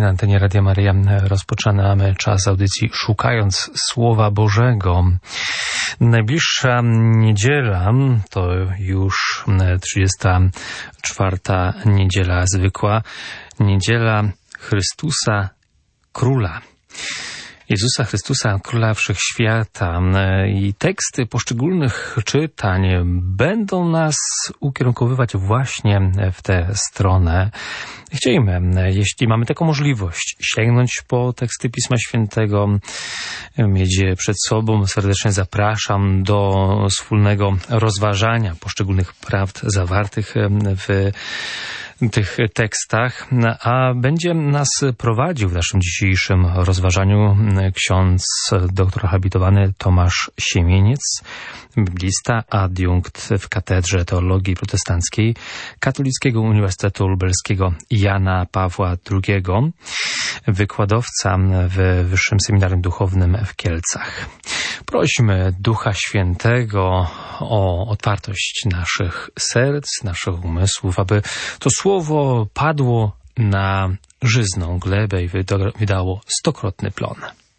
na antenie Radia Maryja rozpoczynamy czas audycji Szukając Słowa Bożego. Najbliższa niedziela to już 34. niedziela zwykła, niedziela Chrystusa Króla. Jezusa Chrystusa, Króla Wszechświata, i teksty poszczególnych czytań będą nas ukierunkowywać właśnie w tę stronę. Chcielibyśmy, jeśli mamy taką możliwość, sięgnąć po teksty Pisma Świętego, mieć je przed sobą. Serdecznie zapraszam do wspólnego rozważania poszczególnych prawd zawartych w tych tekstach, a będzie nas prowadził w naszym dzisiejszym rozważaniu ksiądz doktor habilitowany Tomasz Siemieniec, biblista, adiunkt w Katedrze Teologii Protestanckiej Katolickiego Uniwersytetu Lubelskiego Jana Pawła II, wykładowca w Wyższym Seminarium Duchownym w Kielcach. Prośmy Ducha Świętego o otwartość naszych serc, naszych umysłów, aby to słowo padło na żyzną glebę i wydało stokrotny plon.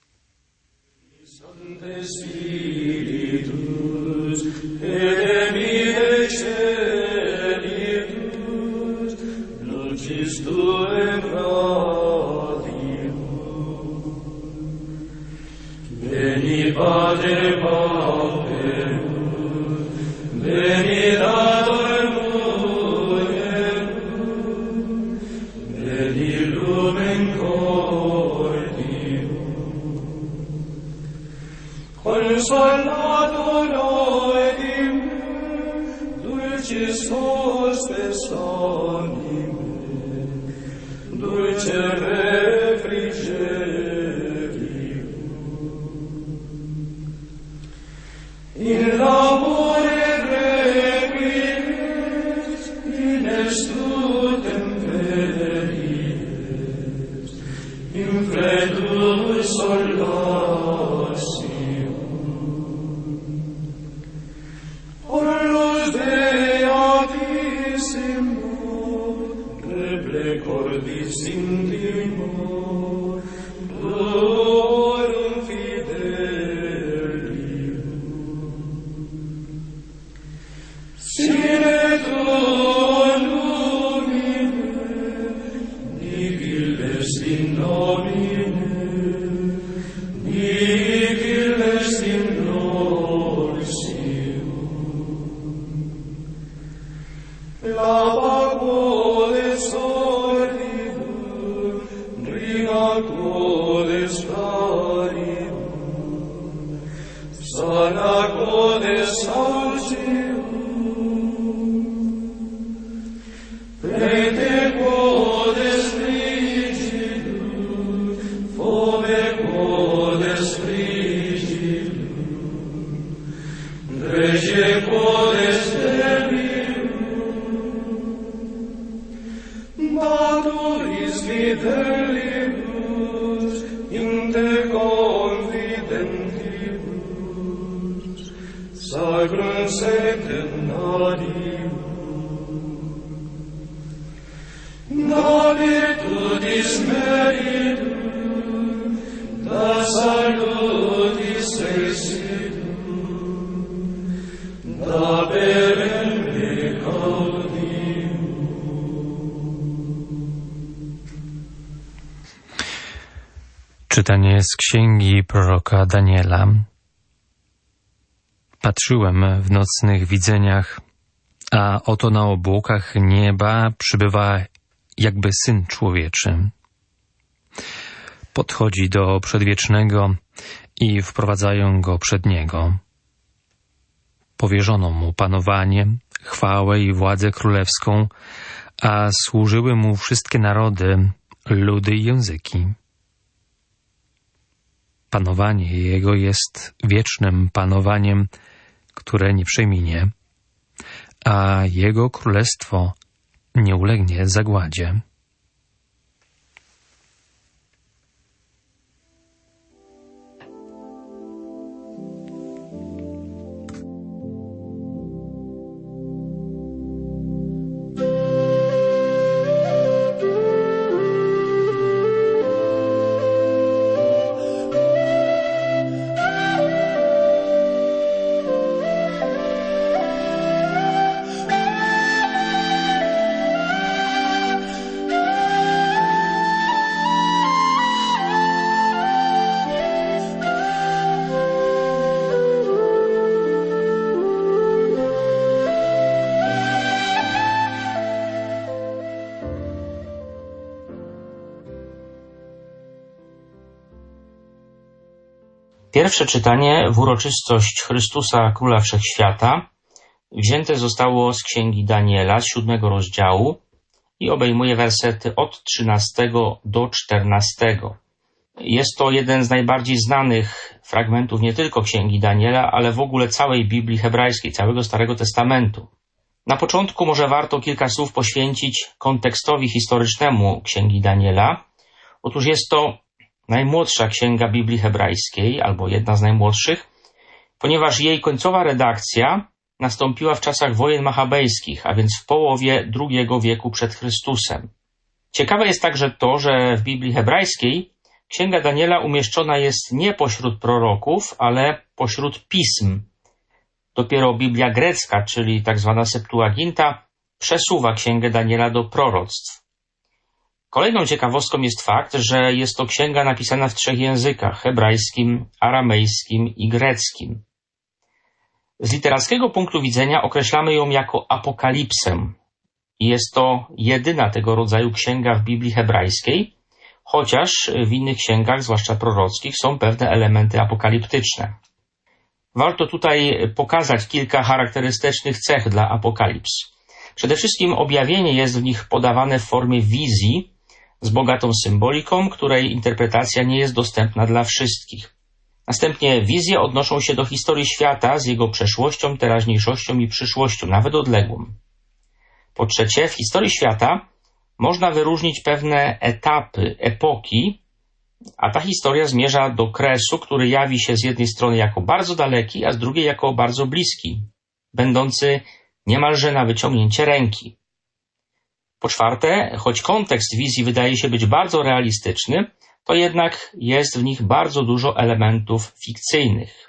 Czytanie z księgi proroka Daniela. Patrzyłem w nocnych widzeniach, a oto na obłokach nieba przybywa jakby Syn Człowieczy. Podchodzi do Przedwiecznego i wprowadzają go przed Niego. Powierzono mu panowanie, chwałę i władzę królewską, a służyły mu wszystkie narody, ludy i języki. Panowanie Jego jest wiecznym panowaniem, które nie przeminie, a Jego królestwo nie ulegnie zagładzie. Pierwsze czytanie w uroczystość Chrystusa Króla Wszechświata wzięte zostało z Księgi Daniela, z 7 rozdziału i obejmuje wersety od 13 do 14. Jest to jeden z najbardziej znanych fragmentów nie tylko Księgi Daniela, ale w ogóle całej Biblii hebrajskiej, całego Starego Testamentu. Na początku może warto kilka słów poświęcić kontekstowi historycznemu Księgi Daniela. Otóż jest to najmłodsza księga Biblii hebrajskiej, albo jedna z najmłodszych, ponieważ jej końcowa redakcja nastąpiła w czasach wojen machabejskich, a więc w połowie II wieku przed Chrystusem. Ciekawe jest także to, że w Biblii hebrajskiej Księga Daniela umieszczona jest nie pośród proroków, ale pośród pism. Dopiero Biblia grecka, czyli tak zwana Septuaginta, przesuwa Księgę Daniela do proroctw. Kolejną ciekawostką jest fakt, że jest to księga napisana w 3 językach: hebrajskim, aramejskim i greckim. Z literackiego punktu widzenia określamy ją jako apokalipsę i jest to jedyna tego rodzaju księga w Biblii hebrajskiej, chociaż w innych księgach, zwłaszcza prorockich, są pewne elementy apokaliptyczne. Warto tutaj pokazać kilka charakterystycznych cech dla apokalips. Przede wszystkim objawienie jest w nich podawane w formie wizji z bogatą symboliką, której interpretacja nie jest dostępna dla wszystkich. Następnie wizje odnoszą się do historii świata z jego przeszłością, teraźniejszością i przyszłością, nawet odległą. Po trzecie, w historii świata można wyróżnić pewne etapy, epoki, a ta historia zmierza do kresu, który jawi się z jednej strony jako bardzo daleki, a z drugiej jako bardzo bliski, będący niemalże na wyciągnięcie ręki. Po czwarte, choć kontekst wizji wydaje się być bardzo realistyczny, to jednak jest w nich bardzo dużo elementów fikcyjnych.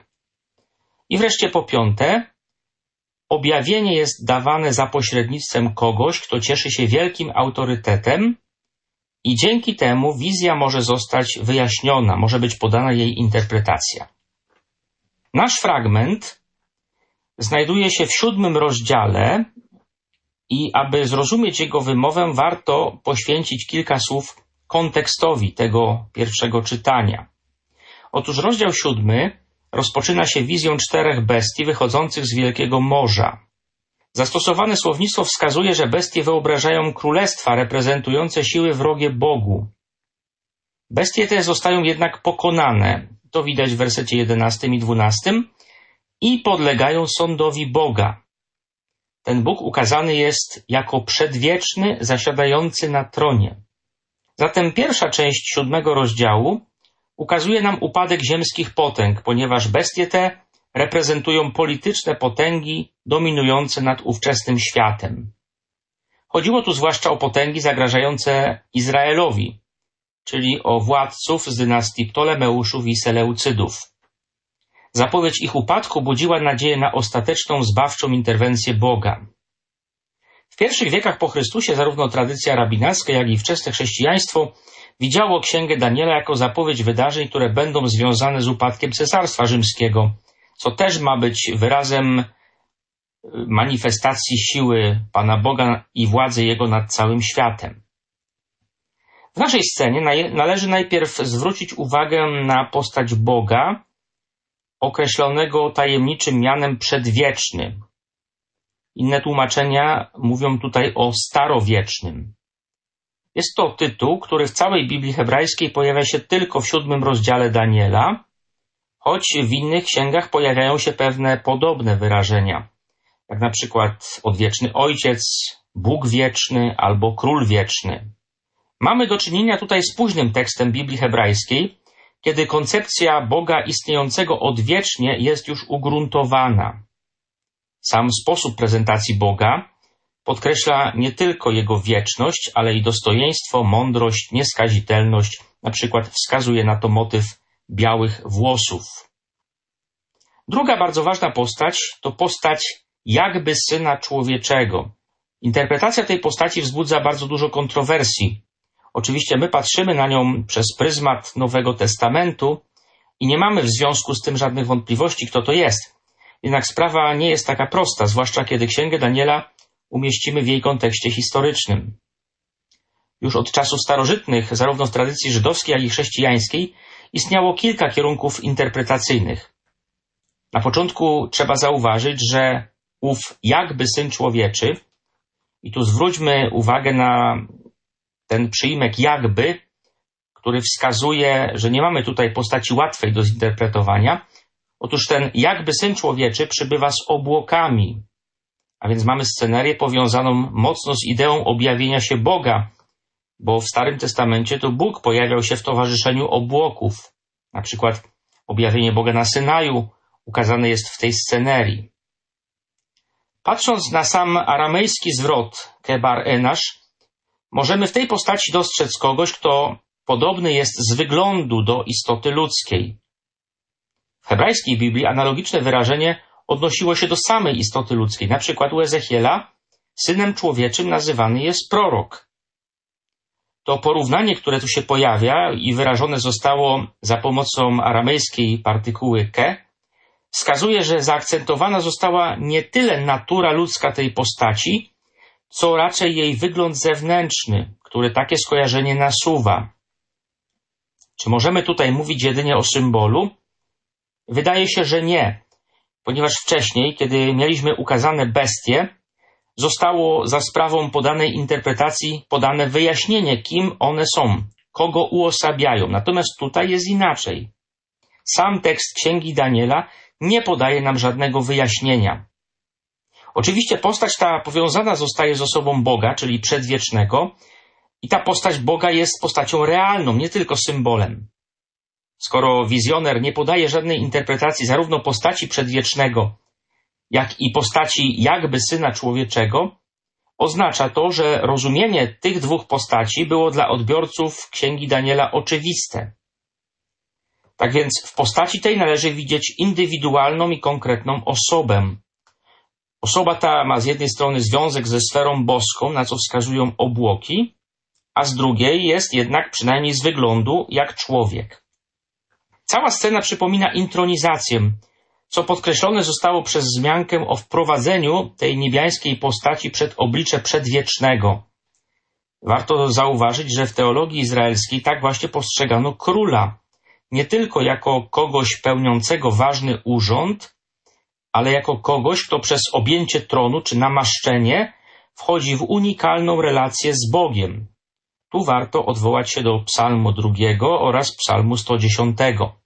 I wreszcie po piąte, objawienie jest dawane za pośrednictwem kogoś, kto cieszy się wielkim autorytetem i dzięki temu wizja może zostać wyjaśniona, może być podana jej interpretacja. Nasz fragment znajduje się w 7 rozdziale i aby zrozumieć jego wymowę, warto poświęcić kilka słów kontekstowi tego pierwszego czytania. Otóż rozdział 7 rozpoczyna się wizją 4 bestii wychodzących z wielkiego morza. Zastosowane słownictwo wskazuje, że bestie wyobrażają królestwa reprezentujące siły wrogie Bogu. Bestie te zostają jednak pokonane, to widać w wersecie 11 i 12, i podlegają sądowi Boga. Ten Bóg ukazany jest jako przedwieczny, zasiadający na tronie. Zatem pierwsza część 7 rozdziału ukazuje nam upadek ziemskich potęg, ponieważ bestie te reprezentują polityczne potęgi dominujące nad ówczesnym światem. Chodziło tu zwłaszcza o potęgi zagrażające Izraelowi, czyli o władców z dynastii Ptolemeuszów i Seleucydów. Zapowiedź ich upadku budziła nadzieję na ostateczną zbawczą interwencję Boga. W pierwszych wiekach po Chrystusie zarówno tradycja rabinacka, jak i wczesne chrześcijaństwo widziało Księgę Daniela jako zapowiedź wydarzeń, które będą związane z upadkiem Cesarstwa Rzymskiego, co też ma być wyrazem manifestacji siły Pana Boga i władzy Jego nad całym światem. W naszej scenie należy najpierw zwrócić uwagę na postać Boga, określonego tajemniczym mianem przedwieczny. Inne tłumaczenia mówią tutaj o starowiecznym. Jest to tytuł, który w całej Biblii hebrajskiej pojawia się tylko w 7 rozdziale Daniela, choć w innych księgach pojawiają się pewne podobne wyrażenia, jak na przykład odwieczny Ojciec, Bóg wieczny albo Król wieczny. Mamy do czynienia tutaj z późnym tekstem Biblii hebrajskiej, kiedy koncepcja Boga istniejącego odwiecznie jest już ugruntowana. Sam sposób prezentacji Boga podkreśla nie tylko Jego wieczność, ale i dostojeństwo, mądrość, nieskazitelność. Na przykład wskazuje na to motyw białych włosów. Druga bardzo ważna postać to postać jakby Syna Człowieczego. Interpretacja tej postaci wzbudza bardzo dużo kontrowersji. Oczywiście my patrzymy na nią przez pryzmat Nowego Testamentu i nie mamy w związku z tym żadnych wątpliwości, kto to jest. Jednak sprawa nie jest taka prosta, zwłaszcza kiedy Księgę Daniela umieścimy w jej kontekście historycznym. Już od czasów starożytnych, zarówno w tradycji żydowskiej, jak i chrześcijańskiej, istniało kilka kierunków interpretacyjnych. Na początku trzeba zauważyć, że ów jakby Syn Człowieczy, i tu zwróćmy uwagę na ten przyimek jakby, który wskazuje, że nie mamy tutaj postaci łatwej do zinterpretowania. Otóż ten jakby Syn Człowieczy przybywa z obłokami, a więc mamy scenerię powiązaną mocno z ideą objawienia się Boga, bo w Starym Testamencie to Bóg pojawiał się w towarzyszeniu obłoków. Na przykład objawienie Boga na Synaju ukazane jest w tej scenerii. Patrząc na sam aramejski zwrot kebar enash, możemy w tej postaci dostrzec kogoś, kto podobny jest z wyglądu do istoty ludzkiej. W hebrajskiej Biblii analogiczne wyrażenie odnosiło się do samej istoty ludzkiej. Na przykład u Ezechiela synem człowieczym nazywany jest prorok. To porównanie, które tu się pojawia i wyrażone zostało za pomocą aramejskiej partykuły ke, wskazuje, że zaakcentowana została nie tyle natura ludzka tej postaci, co raczej jej wygląd zewnętrzny, który takie skojarzenie nasuwa. Czy możemy tutaj mówić jedynie o symbolu? Wydaje się, że nie, ponieważ wcześniej, kiedy mieliśmy ukazane bestie, zostało za sprawą podanej interpretacji podane wyjaśnienie, kim one są, kogo uosabiają. Natomiast tutaj jest inaczej. Sam tekst Księgi Daniela nie podaje nam żadnego wyjaśnienia. Oczywiście postać ta powiązana zostaje z osobą Boga, czyli przedwiecznego, i ta postać Boga jest postacią realną, nie tylko symbolem. Skoro wizjoner nie podaje żadnej interpretacji zarówno postaci przedwiecznego, jak i postaci jakby Syna Człowieczego, oznacza to, że rozumienie tych dwóch postaci było dla odbiorców Księgi Daniela oczywiste. Tak więc w postaci tej należy widzieć indywidualną i konkretną osobę. Osoba ta ma z jednej strony związek ze sferą boską, na co wskazują obłoki, a z drugiej jest jednak, przynajmniej z wyglądu, jak człowiek. Cała scena przypomina intronizację, co podkreślone zostało przez wzmiankę o wprowadzeniu tej niebiańskiej postaci przed oblicze przedwiecznego. Warto zauważyć, że w teologii izraelskiej tak właśnie postrzegano króla, nie tylko jako kogoś pełniącego ważny urząd, ale jako kogoś, kto przez objęcie tronu czy namaszczenie wchodzi w unikalną relację z Bogiem. Tu warto odwołać się do Psalmu 2 oraz Psalmu 110.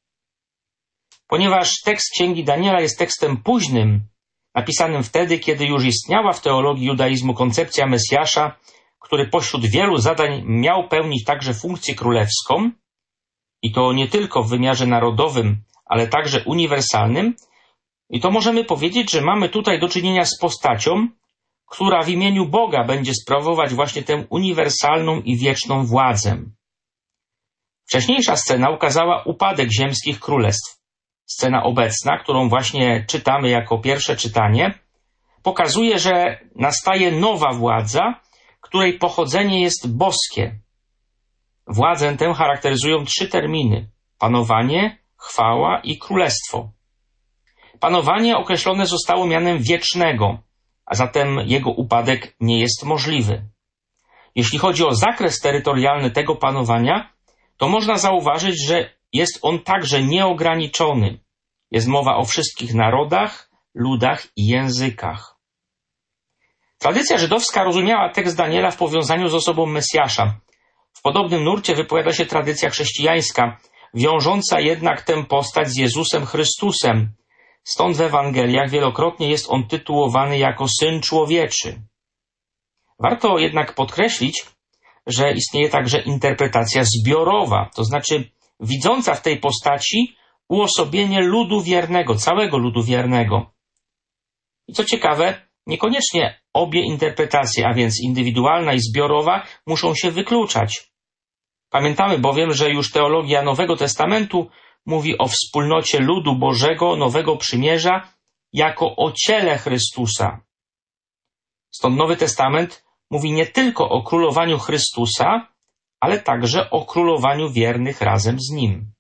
Ponieważ tekst Księgi Daniela jest tekstem późnym, napisanym wtedy, kiedy już istniała w teologii judaizmu koncepcja Mesjasza, który pośród wielu zadań miał pełnić także funkcję królewską, i to nie tylko w wymiarze narodowym, ale także uniwersalnym, i to możemy powiedzieć, że mamy tutaj do czynienia z postacią, która w imieniu Boga będzie sprawować właśnie tę uniwersalną i wieczną władzę. Wcześniejsza scena ukazała upadek ziemskich królestw. Scena obecna, którą właśnie czytamy jako pierwsze czytanie, pokazuje, że nastaje nowa władza, której pochodzenie jest boskie. Władzę tę charakteryzują 3 terminy: panowanie, chwała i królestwo. Panowanie określone zostało mianem wiecznego, a zatem jego upadek nie jest możliwy. Jeśli chodzi o zakres terytorialny tego panowania, to można zauważyć, że jest on także nieograniczony. Jest mowa o wszystkich narodach, ludach i językach. Tradycja żydowska rozumiała tekst Daniela w powiązaniu z osobą Mesjasza. W podobnym nurcie wypowiada się tradycja chrześcijańska, wiążąca jednak tę postać z Jezusem Chrystusem. Stąd w Ewangeliach wielokrotnie jest on tytułowany jako Syn Człowieczy. Warto jednak podkreślić, że istnieje także interpretacja zbiorowa, to znaczy widząca w tej postaci uosobienie ludu wiernego, całego ludu wiernego. I co ciekawe, niekoniecznie obie interpretacje, a więc indywidualna i zbiorowa, muszą się wykluczać. Pamiętamy bowiem, że już teologia Nowego Testamentu mówi o wspólnocie ludu Bożego, Nowego Przymierza, jako o ciele Chrystusa. Stąd Nowy Testament mówi nie tylko o królowaniu Chrystusa, ale także o królowaniu wiernych razem z Nim.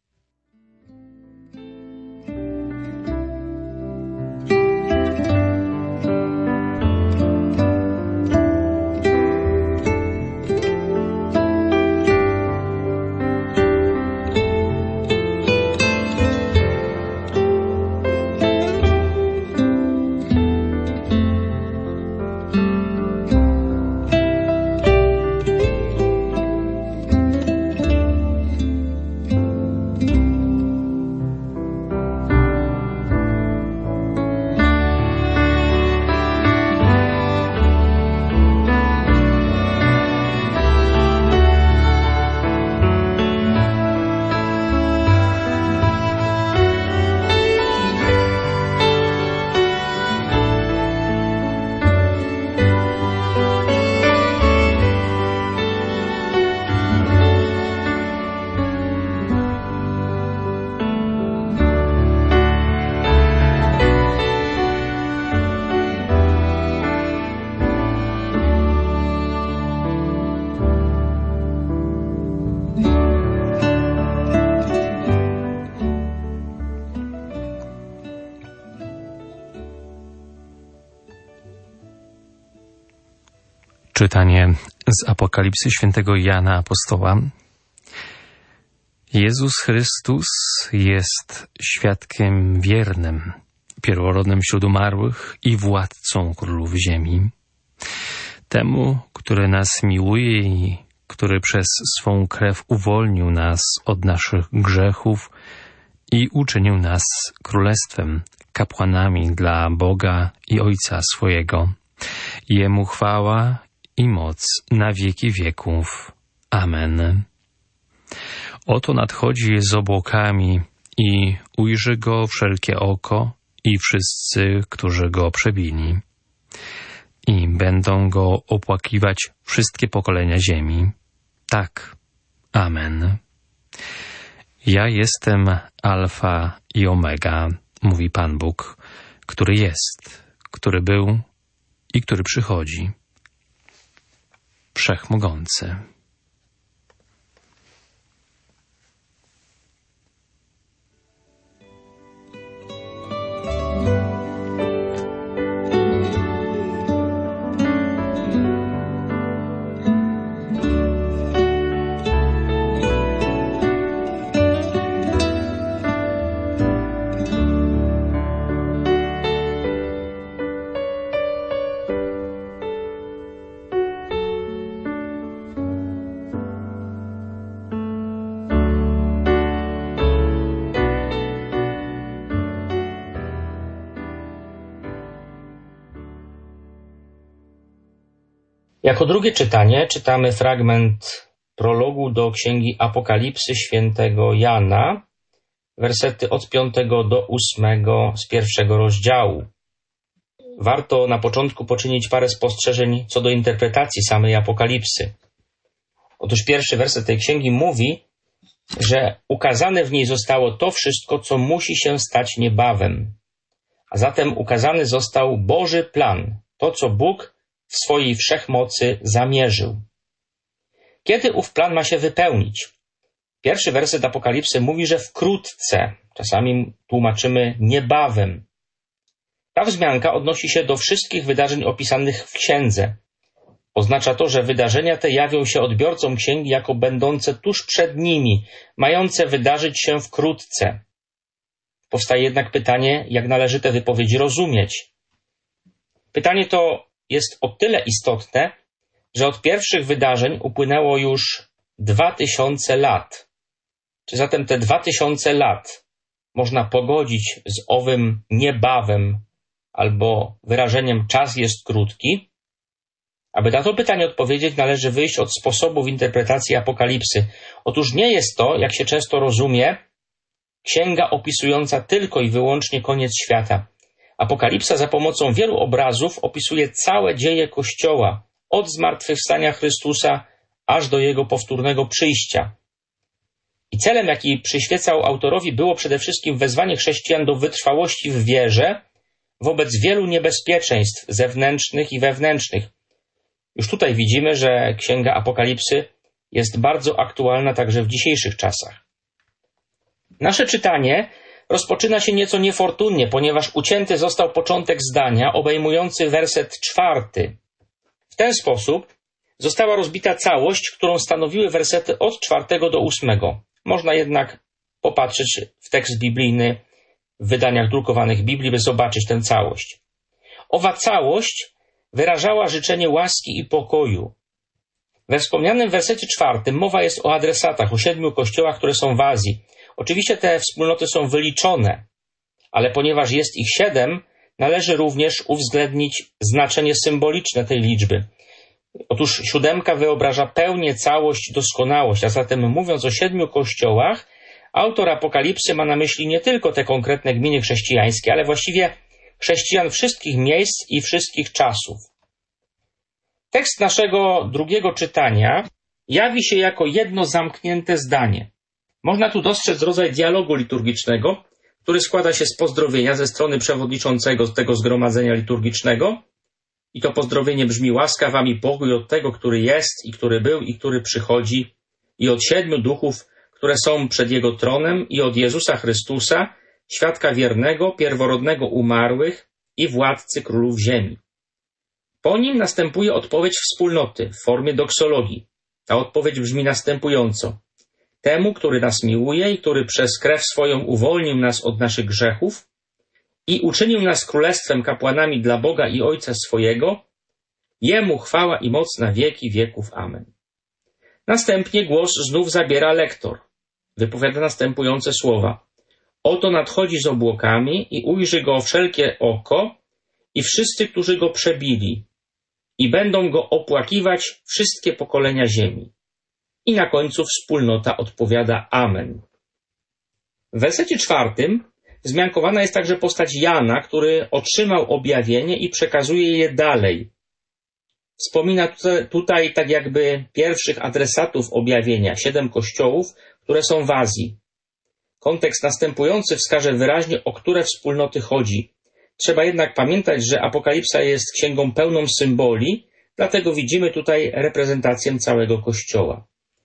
Czytanie z Apokalipsy świętego Jana Apostoła. Jezus Chrystus jest świadkiem wiernym, pierworodnym wśród umarłych i władcą królów ziemi. Temu, który nas miłuje i który przez swą krew uwolnił nas od naszych grzechów i uczynił nas królestwem, kapłanami dla Boga i Ojca swojego. Jemu chwała i moc na wieki wieków. Amen. Oto nadchodzi z obłokami i ujrzy go wszelkie oko i wszyscy, którzy go przebili. I będą go opłakiwać wszystkie pokolenia ziemi. Tak. Amen. Ja jestem Alfa i Omega, mówi Pan Bóg, który jest, który był i który przychodzi. Wszechmogący. Jako drugie czytanie czytamy fragment prologu do Księgi Apokalipsy świętego Jana, wersety od 5 do 8 z pierwszego rozdziału. Warto na początku poczynić parę spostrzeżeń co do interpretacji samej Apokalipsy. Otóż pierwszy werset tej księgi mówi, że ukazane w niej zostało to wszystko, co musi się stać niebawem. A zatem ukazany został Boży plan, to co Bóg w swojej wszechmocy zamierzył. Kiedy ów plan ma się wypełnić? Pierwszy werset Apokalipsy mówi, że wkrótce, czasami tłumaczymy niebawem. Ta wzmianka odnosi się do wszystkich wydarzeń opisanych w księdze. Oznacza to, że wydarzenia te jawią się odbiorcom księgi jako będące tuż przed nimi, mające wydarzyć się wkrótce. Powstaje jednak pytanie, jak należy te wypowiedzi rozumieć. Pytanie to jest o tyle istotne, że od pierwszych wydarzeń upłynęło już 2000 lat. Czy zatem te 2000 lat można pogodzić z owym niebawem albo wyrażeniem czas jest krótki? Aby na to pytanie odpowiedzieć, należy wyjść od sposobów interpretacji Apokalipsy. Otóż nie jest to, jak się często rozumie, księga opisująca tylko i wyłącznie koniec świata. Apokalipsa za pomocą wielu obrazów opisuje całe dzieje Kościoła, od zmartwychwstania Chrystusa aż do Jego powtórnego przyjścia. I celem, jaki przyświecał autorowi, było przede wszystkim wezwanie chrześcijan do wytrwałości w wierze wobec wielu niebezpieczeństw zewnętrznych i wewnętrznych. Już tutaj widzimy, że Księga Apokalipsy jest bardzo aktualna także w dzisiejszych czasach. Nasze czytanie rozpoczyna się nieco niefortunnie, ponieważ ucięty został początek zdania obejmujący werset 4. W ten sposób została rozbita całość, którą stanowiły wersety od 4 do 8. Można jednak popatrzeć w tekst biblijny w wydaniach drukowanych Biblii, by zobaczyć tę całość. Owa całość wyrażała życzenie łaski i pokoju. We wspomnianym wersecie 4 mowa jest o adresatach, o 7 kościołach, które są w Azji. Oczywiście te wspólnoty są wyliczone, ale ponieważ jest ich 7, należy również uwzględnić znaczenie symboliczne tej liczby. Otóż 7 wyobraża pełnię, całość, doskonałość, a zatem mówiąc o 7 kościołach, autor Apokalipsy ma na myśli nie tylko te konkretne gminy chrześcijańskie, ale właściwie chrześcijan wszystkich miejsc i wszystkich czasów. Tekst naszego drugiego czytania jawi się jako jedno zamknięte zdanie. Można tu dostrzec rodzaj dialogu liturgicznego, który składa się z pozdrowienia ze strony przewodniczącego tego zgromadzenia liturgicznego. I to pozdrowienie brzmi: łaska wam i pokój od tego, który jest i który był i który przychodzi, i od 7 duchów, które są przed Jego tronem, i od Jezusa Chrystusa, świadka wiernego, pierworodnego umarłych i władcy królów ziemi. Po nim następuje odpowiedź wspólnoty w formie doksologii. Ta odpowiedź brzmi następująco. Temu, który nas miłuje i który przez krew swoją uwolnił nas od naszych grzechów i uczynił nas królestwem, kapłanami dla Boga i Ojca swojego, Jemu chwała i moc na wieki wieków. Amen. Następnie głos znów zabiera lektor. Wypowiada następujące słowa. Oto nadchodzi z obłokami i ujrzy go wszelkie oko i wszyscy, którzy go przebili i będą go opłakiwać wszystkie pokolenia ziemi. I na końcu wspólnota odpowiada Amen. W wersecie 4 wzmiankowana jest także postać Jana, który otrzymał objawienie i przekazuje je dalej. Wspomina tutaj tak jakby pierwszych adresatów objawienia, 7 kościołów, które są w Azji. Kontekst następujący wskaże wyraźnie, o które wspólnoty chodzi. Trzeba jednak pamiętać, że Apokalipsa jest księgą pełną symboli, dlatego widzimy tutaj reprezentację całego Kościoła.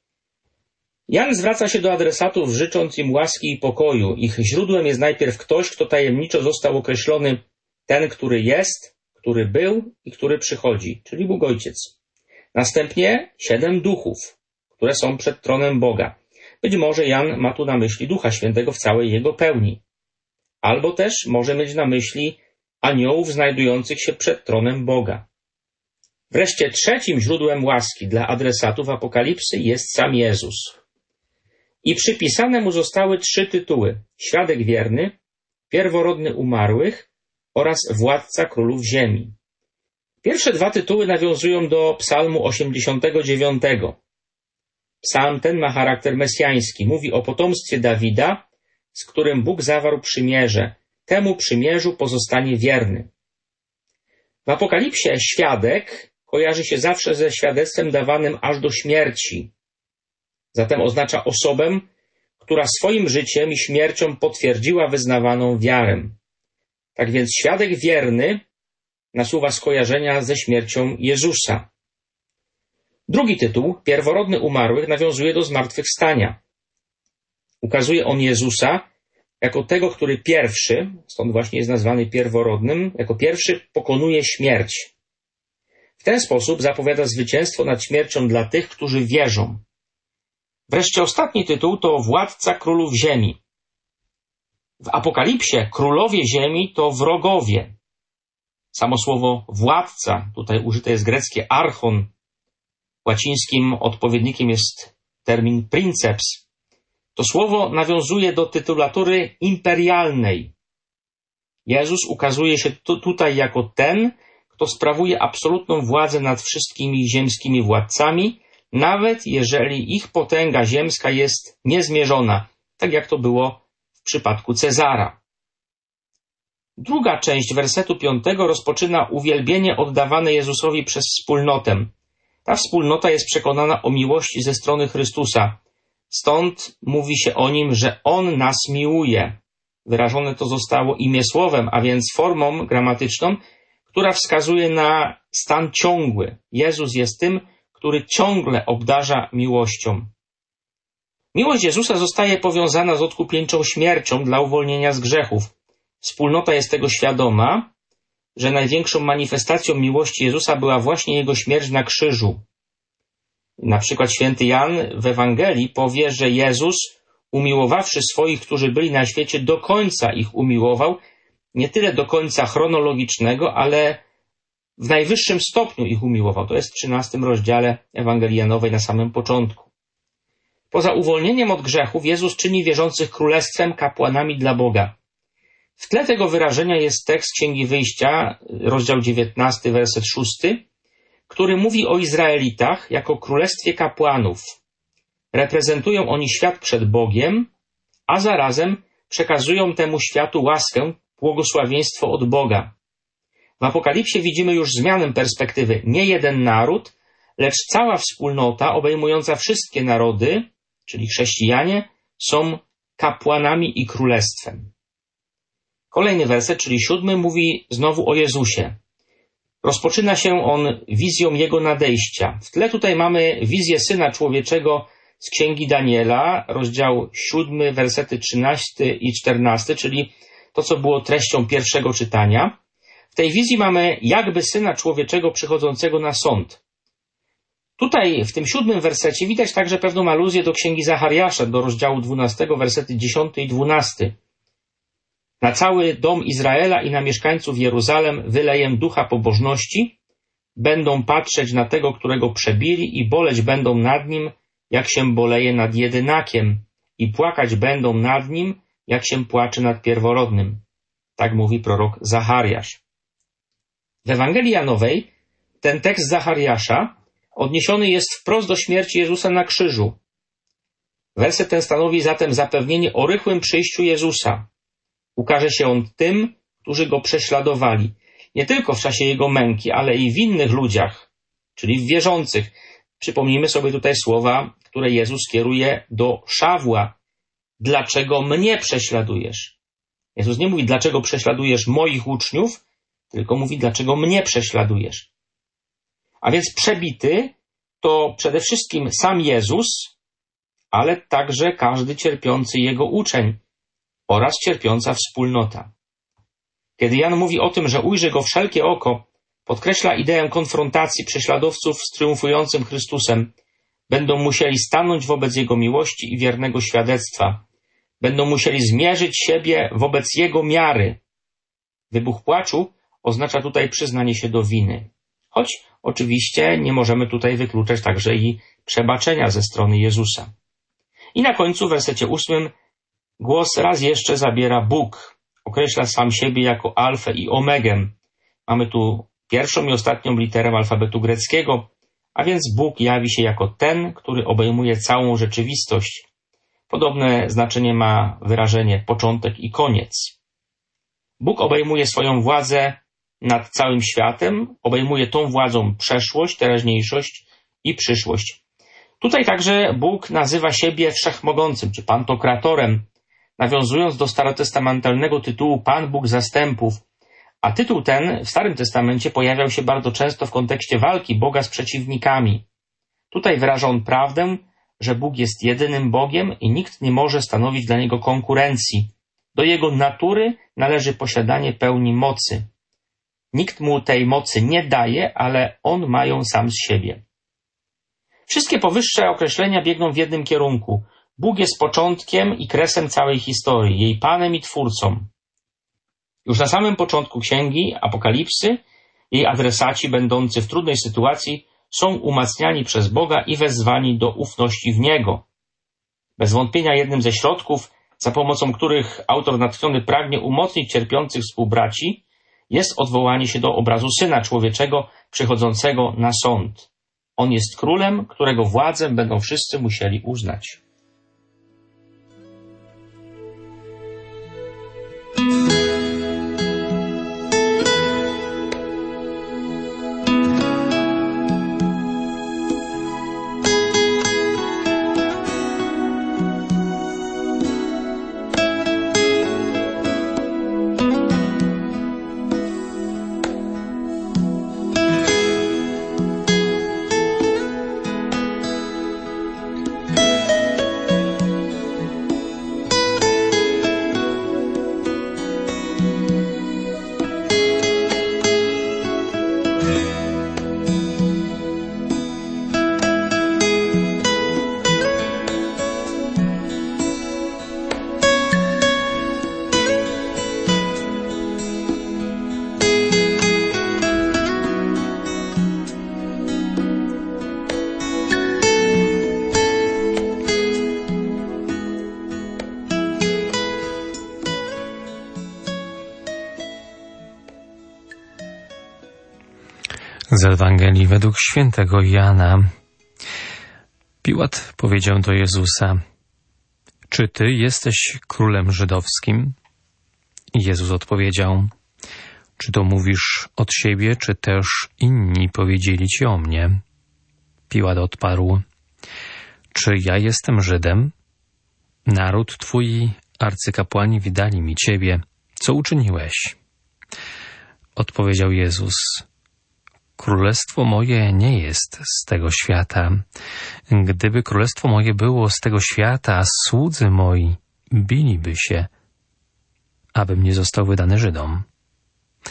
Jan zwraca się do adresatów, życząc im łaski i pokoju. Ich źródłem jest najpierw ktoś, kto tajemniczo został określony, ten, który jest, który był i który przychodzi, czyli Bóg Ojciec. Następnie 7 duchów, które są przed tronem Boga. Być może Jan ma tu na myśli Ducha Świętego w całej jego pełni. Albo też może mieć na myśli aniołów znajdujących się przed tronem Boga. Wreszcie trzecim źródłem łaski dla adresatów Apokalipsy jest sam Jezus. I przypisane mu zostały 3 tytuły. Świadek wierny, pierworodny umarłych oraz władca królów ziemi. Pierwsze 2 tytuły nawiązują do psalmu 89. Psalm ten ma charakter mesjański. Mówi o potomstwie Dawida, z którym Bóg zawarł przymierze. Temu przymierzu pozostanie wierny. W Apokalipsie świadek kojarzy się zawsze ze świadectwem dawanym aż do śmierci. Zatem oznacza osobę, która swoim życiem i śmiercią potwierdziła wyznawaną wiarę. Tak więc świadek wierny nasuwa skojarzenia ze śmiercią Jezusa. Drugi tytuł, pierworodny umarłych, nawiązuje do zmartwychwstania. Ukazuje on Jezusa jako tego, który pierwszy, stąd właśnie jest nazwany pierworodnym, jako pierwszy pokonuje śmierć. W ten sposób zapowiada zwycięstwo nad śmiercią dla tych, którzy wierzą. Wreszcie ostatni tytuł to władca królów ziemi. W Apokalipsie królowie ziemi to wrogowie. Samo słowo władca, tutaj użyte jest greckie archon. Łacińskim odpowiednikiem jest termin princeps. To słowo nawiązuje do tytulatury imperialnej. Jezus ukazuje się tutaj jako ten, kto sprawuje absolutną władzę nad wszystkimi ziemskimi władcami, nawet jeżeli ich potęga ziemska jest niezmierzona, tak jak to było w przypadku Cezara. Druga część wersetu 5 rozpoczyna uwielbienie oddawane Jezusowi przez wspólnotę. Ta wspólnota jest przekonana o miłości ze strony Chrystusa. Stąd mówi się o nim, że On nas miłuje. Wyrażone to zostało imię słowem, a więc formą gramatyczną, która wskazuje na stan ciągły. Jezus jest tym, który ciągle obdarza miłością. Miłość Jezusa zostaje powiązana z odkupieńczą śmiercią dla uwolnienia z grzechów. Wspólnota jest tego świadoma, że największą manifestacją miłości Jezusa była właśnie Jego śmierć na krzyżu. Na przykład święty Jan w Ewangelii powie, że Jezus, umiłowawszy swoich, którzy byli na świecie, do końca ich umiłował, nie tyle do końca chronologicznego, ale w najwyższym stopniu ich umiłował. To jest w 13 rozdziale Ewangelii Janowej na samym początku. Poza uwolnieniem od grzechów Jezus czyni wierzących królestwem, kapłanami dla Boga. W tle tego wyrażenia jest tekst Księgi Wyjścia, rozdział 19, werset 6, który mówi o Izraelitach jako królestwie kapłanów. Reprezentują oni świat przed Bogiem, a zarazem przekazują temu światu łaskę, błogosławieństwo od Boga. W Apokalipsie widzimy już zmianę perspektywy. Nie jeden naród, lecz cała wspólnota obejmująca wszystkie narody, czyli chrześcijanie, są kapłanami i królestwem. Kolejny werset, czyli 7, mówi znowu o Jezusie. Rozpoczyna się on wizją Jego nadejścia. W tle tutaj mamy wizję Syna Człowieczego z Księgi Daniela, rozdział 7, wersety 13 i 14, czyli to, co było treścią pierwszego czytania. W tej wizji mamy jakby Syna Człowieczego przychodzącego na sąd. Tutaj w tym 7 wersecie widać także pewną aluzję do Księgi Zachariasza, do rozdziału 12, wersety 10 i 12. Na cały dom Izraela i na mieszkańców Jeruzalem wyleję ducha pobożności, będą patrzeć na tego, którego przebili i boleć będą nad nim, jak się boleje nad jedynakiem i płakać będą nad nim, jak się płacze nad pierworodnym. Tak mówi prorok Zachariasz. W Ewangelii Janowej ten tekst Zachariasza odniesiony jest wprost do śmierci Jezusa na krzyżu. Werset ten stanowi zatem zapewnienie o rychłym przyjściu Jezusa. Ukaże się On tym, którzy Go prześladowali. Nie tylko w czasie Jego męki, ale i w innych ludziach, czyli w wierzących. Przypomnijmy sobie tutaj słowa, które Jezus kieruje do Szawła. Dlaczego mnie prześladujesz? Jezus nie mówi, dlaczego prześladujesz moich uczniów, tylko mówi, dlaczego mnie prześladujesz. A więc przebity to przede wszystkim sam Jezus, ale także każdy cierpiący Jego uczeń oraz cierpiąca wspólnota. Kiedy Jan mówi o tym, że ujrzy Go wszelkie oko, podkreśla ideę konfrontacji prześladowców z triumfującym Chrystusem. Będą musieli stanąć wobec Jego miłości i wiernego świadectwa. Będą musieli zmierzyć siebie wobec Jego miary. Wybuch płaczu oznacza tutaj przyznanie się do winy. Choć oczywiście nie możemy tutaj wykluczać także i przebaczenia ze strony Jezusa. I na końcu w wersecie 8 głos raz jeszcze zabiera Bóg. Określa sam siebie jako alfę i omegę. Mamy tu pierwszą i ostatnią literę alfabetu greckiego, a więc Bóg jawi się jako ten, który obejmuje całą rzeczywistość. Podobne znaczenie ma wyrażenie początek i koniec. Bóg obejmuje swoją władzę nad całym światem, obejmuje tą władzą przeszłość, teraźniejszość i przyszłość. Tutaj także Bóg nazywa siebie wszechmogącym, czy pantokratorem, nawiązując do starotestamentalnego tytułu Pan Bóg Zastępów, a tytuł ten w Starym Testamencie pojawiał się bardzo często w kontekście walki Boga z przeciwnikami. Tutaj wyraża on prawdę, że Bóg jest jedynym Bogiem i nikt nie może stanowić dla Niego konkurencji. Do Jego natury należy posiadanie pełni mocy. Nikt Mu tej mocy nie daje, ale On ma ją sam z siebie. Wszystkie powyższe określenia biegną w jednym kierunku. Bóg jest początkiem i kresem całej historii, jej Panem i Twórcą. Już na samym początku księgi Apokalipsy jej adresaci będący w trudnej sytuacji są umacniani przez Boga i wezwani do ufności w Niego. Bez wątpienia jednym ze środków, za pomocą których autor natchniony pragnie umocnić cierpiących współbraci, jest odwołanie się do obrazu Syna Człowieczego przychodzącego na sąd. On jest królem, którego władzę będą wszyscy musieli uznać. Z Ewangelii według świętego Jana. Piłat powiedział do Jezusa: Czy Ty jesteś królem żydowskim? I Jezus odpowiedział: Czy to mówisz od siebie, czy też inni powiedzieli Ci o mnie? Piłat odparł: Czy ja jestem Żydem? Naród Twój, arcykapłani wydali mi Ciebie. Co uczyniłeś? Odpowiedział Jezus: Królestwo moje nie jest z tego świata. Gdyby królestwo moje było z tego świata, słudzy moi biliby się, abym nie został wydany Żydom.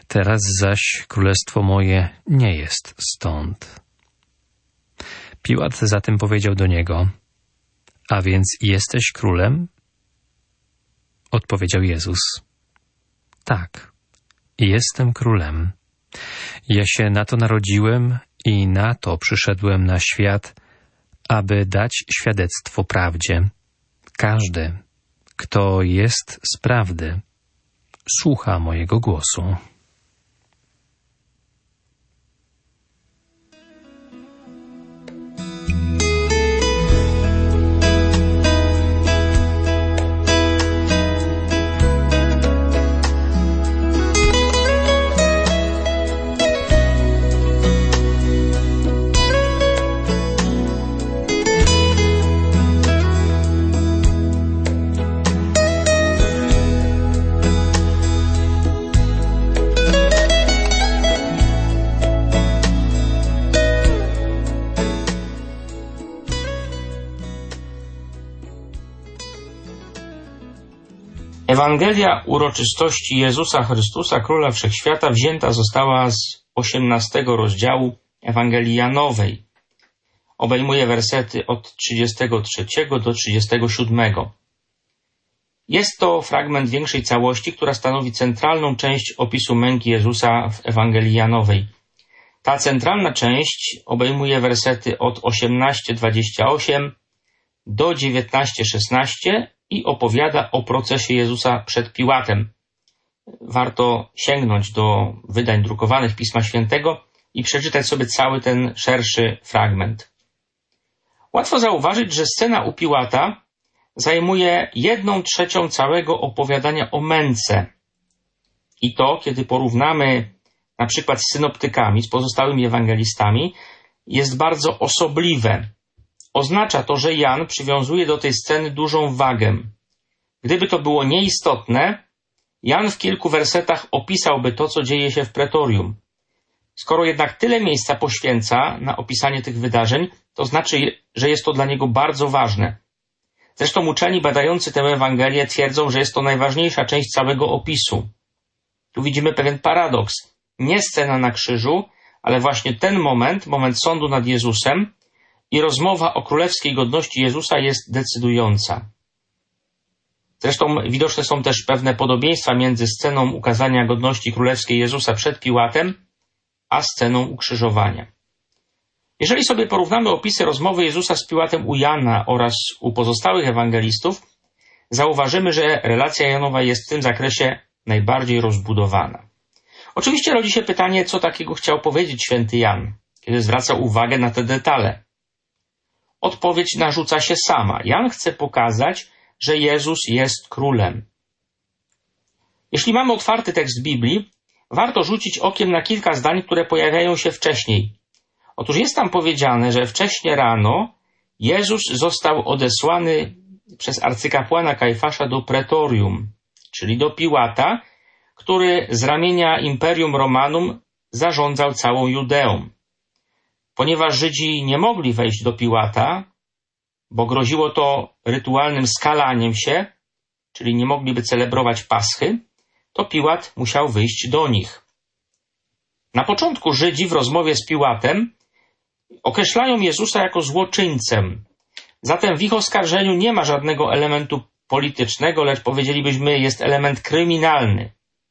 Teraz zaś królestwo moje nie jest stąd. Piłat zatem powiedział do niego: a więc jesteś królem? Odpowiedział Jezus: tak, jestem królem. Ja się na to narodziłem i na to przyszedłem na świat, aby dać świadectwo prawdzie. Każdy, kto jest z prawdy, słucha mojego głosu. Ewangelia uroczystości Jezusa Chrystusa, Króla Wszechświata, wzięta została z 18 rozdziału Ewangelii Janowej. Obejmuje wersety od 33 do 37. Jest to fragment większej całości, która stanowi centralną część opisu męki Jezusa w Ewangelii Janowej. Ta centralna część obejmuje wersety od 18:28 do 19:16 i opowiada o procesie Jezusa przed Piłatem. Warto sięgnąć do wydań drukowanych Pisma Świętego i przeczytać sobie cały ten szerszy fragment. Łatwo zauważyć, że scena u Piłata zajmuje 1/3 całego opowiadania o męce. I to, kiedy porównamy na przykład z synoptykami, z pozostałymi ewangelistami, jest bardzo osobliwe. Oznacza to, że Jan przywiązuje do tej sceny dużą wagę. Gdyby to było nieistotne, Jan w kilku wersetach opisałby to, co dzieje się w pretorium. Skoro jednak tyle miejsca poświęca na opisanie tych wydarzeń, to znaczy, że jest to dla niego bardzo ważne. Zresztą uczeni badający tę Ewangelię twierdzą, że jest to najważniejsza część całego opisu. Tu widzimy pewien paradoks. Nie scena na krzyżu, ale właśnie ten moment sądu nad Jezusem i rozmowa o królewskiej godności Jezusa jest decydująca. Zresztą widoczne są też pewne podobieństwa między sceną ukazania godności królewskiej Jezusa przed Piłatem, a sceną ukrzyżowania. Jeżeli sobie porównamy opisy rozmowy Jezusa z Piłatem u Jana oraz u pozostałych ewangelistów, zauważymy, że relacja Janowa jest w tym zakresie najbardziej rozbudowana. Oczywiście rodzi się pytanie, co takiego chciał powiedzieć święty Jan, kiedy zwraca uwagę na te detale. Odpowiedź narzuca się sama. Jan chce pokazać, że Jezus jest królem. Jeśli mamy otwarty tekst Biblii, warto rzucić okiem na kilka zdań, które pojawiają się wcześniej. Otóż jest tam powiedziane, że wcześnie rano Jezus został odesłany przez arcykapłana Kajfasza do pretorium, czyli do Piłata, który z ramienia Imperium Romanum zarządzał całą Judeą. Ponieważ Żydzi nie mogli wejść do Piłata, bo groziło to rytualnym skalaniem się, czyli nie mogliby celebrować Paschy, to Piłat musiał wyjść do nich. Na początku Żydzi w rozmowie z Piłatem określają Jezusa jako złoczyńcę. Zatem w ich oskarżeniu nie ma żadnego elementu politycznego, lecz powiedzielibyśmy, jest element kryminalny.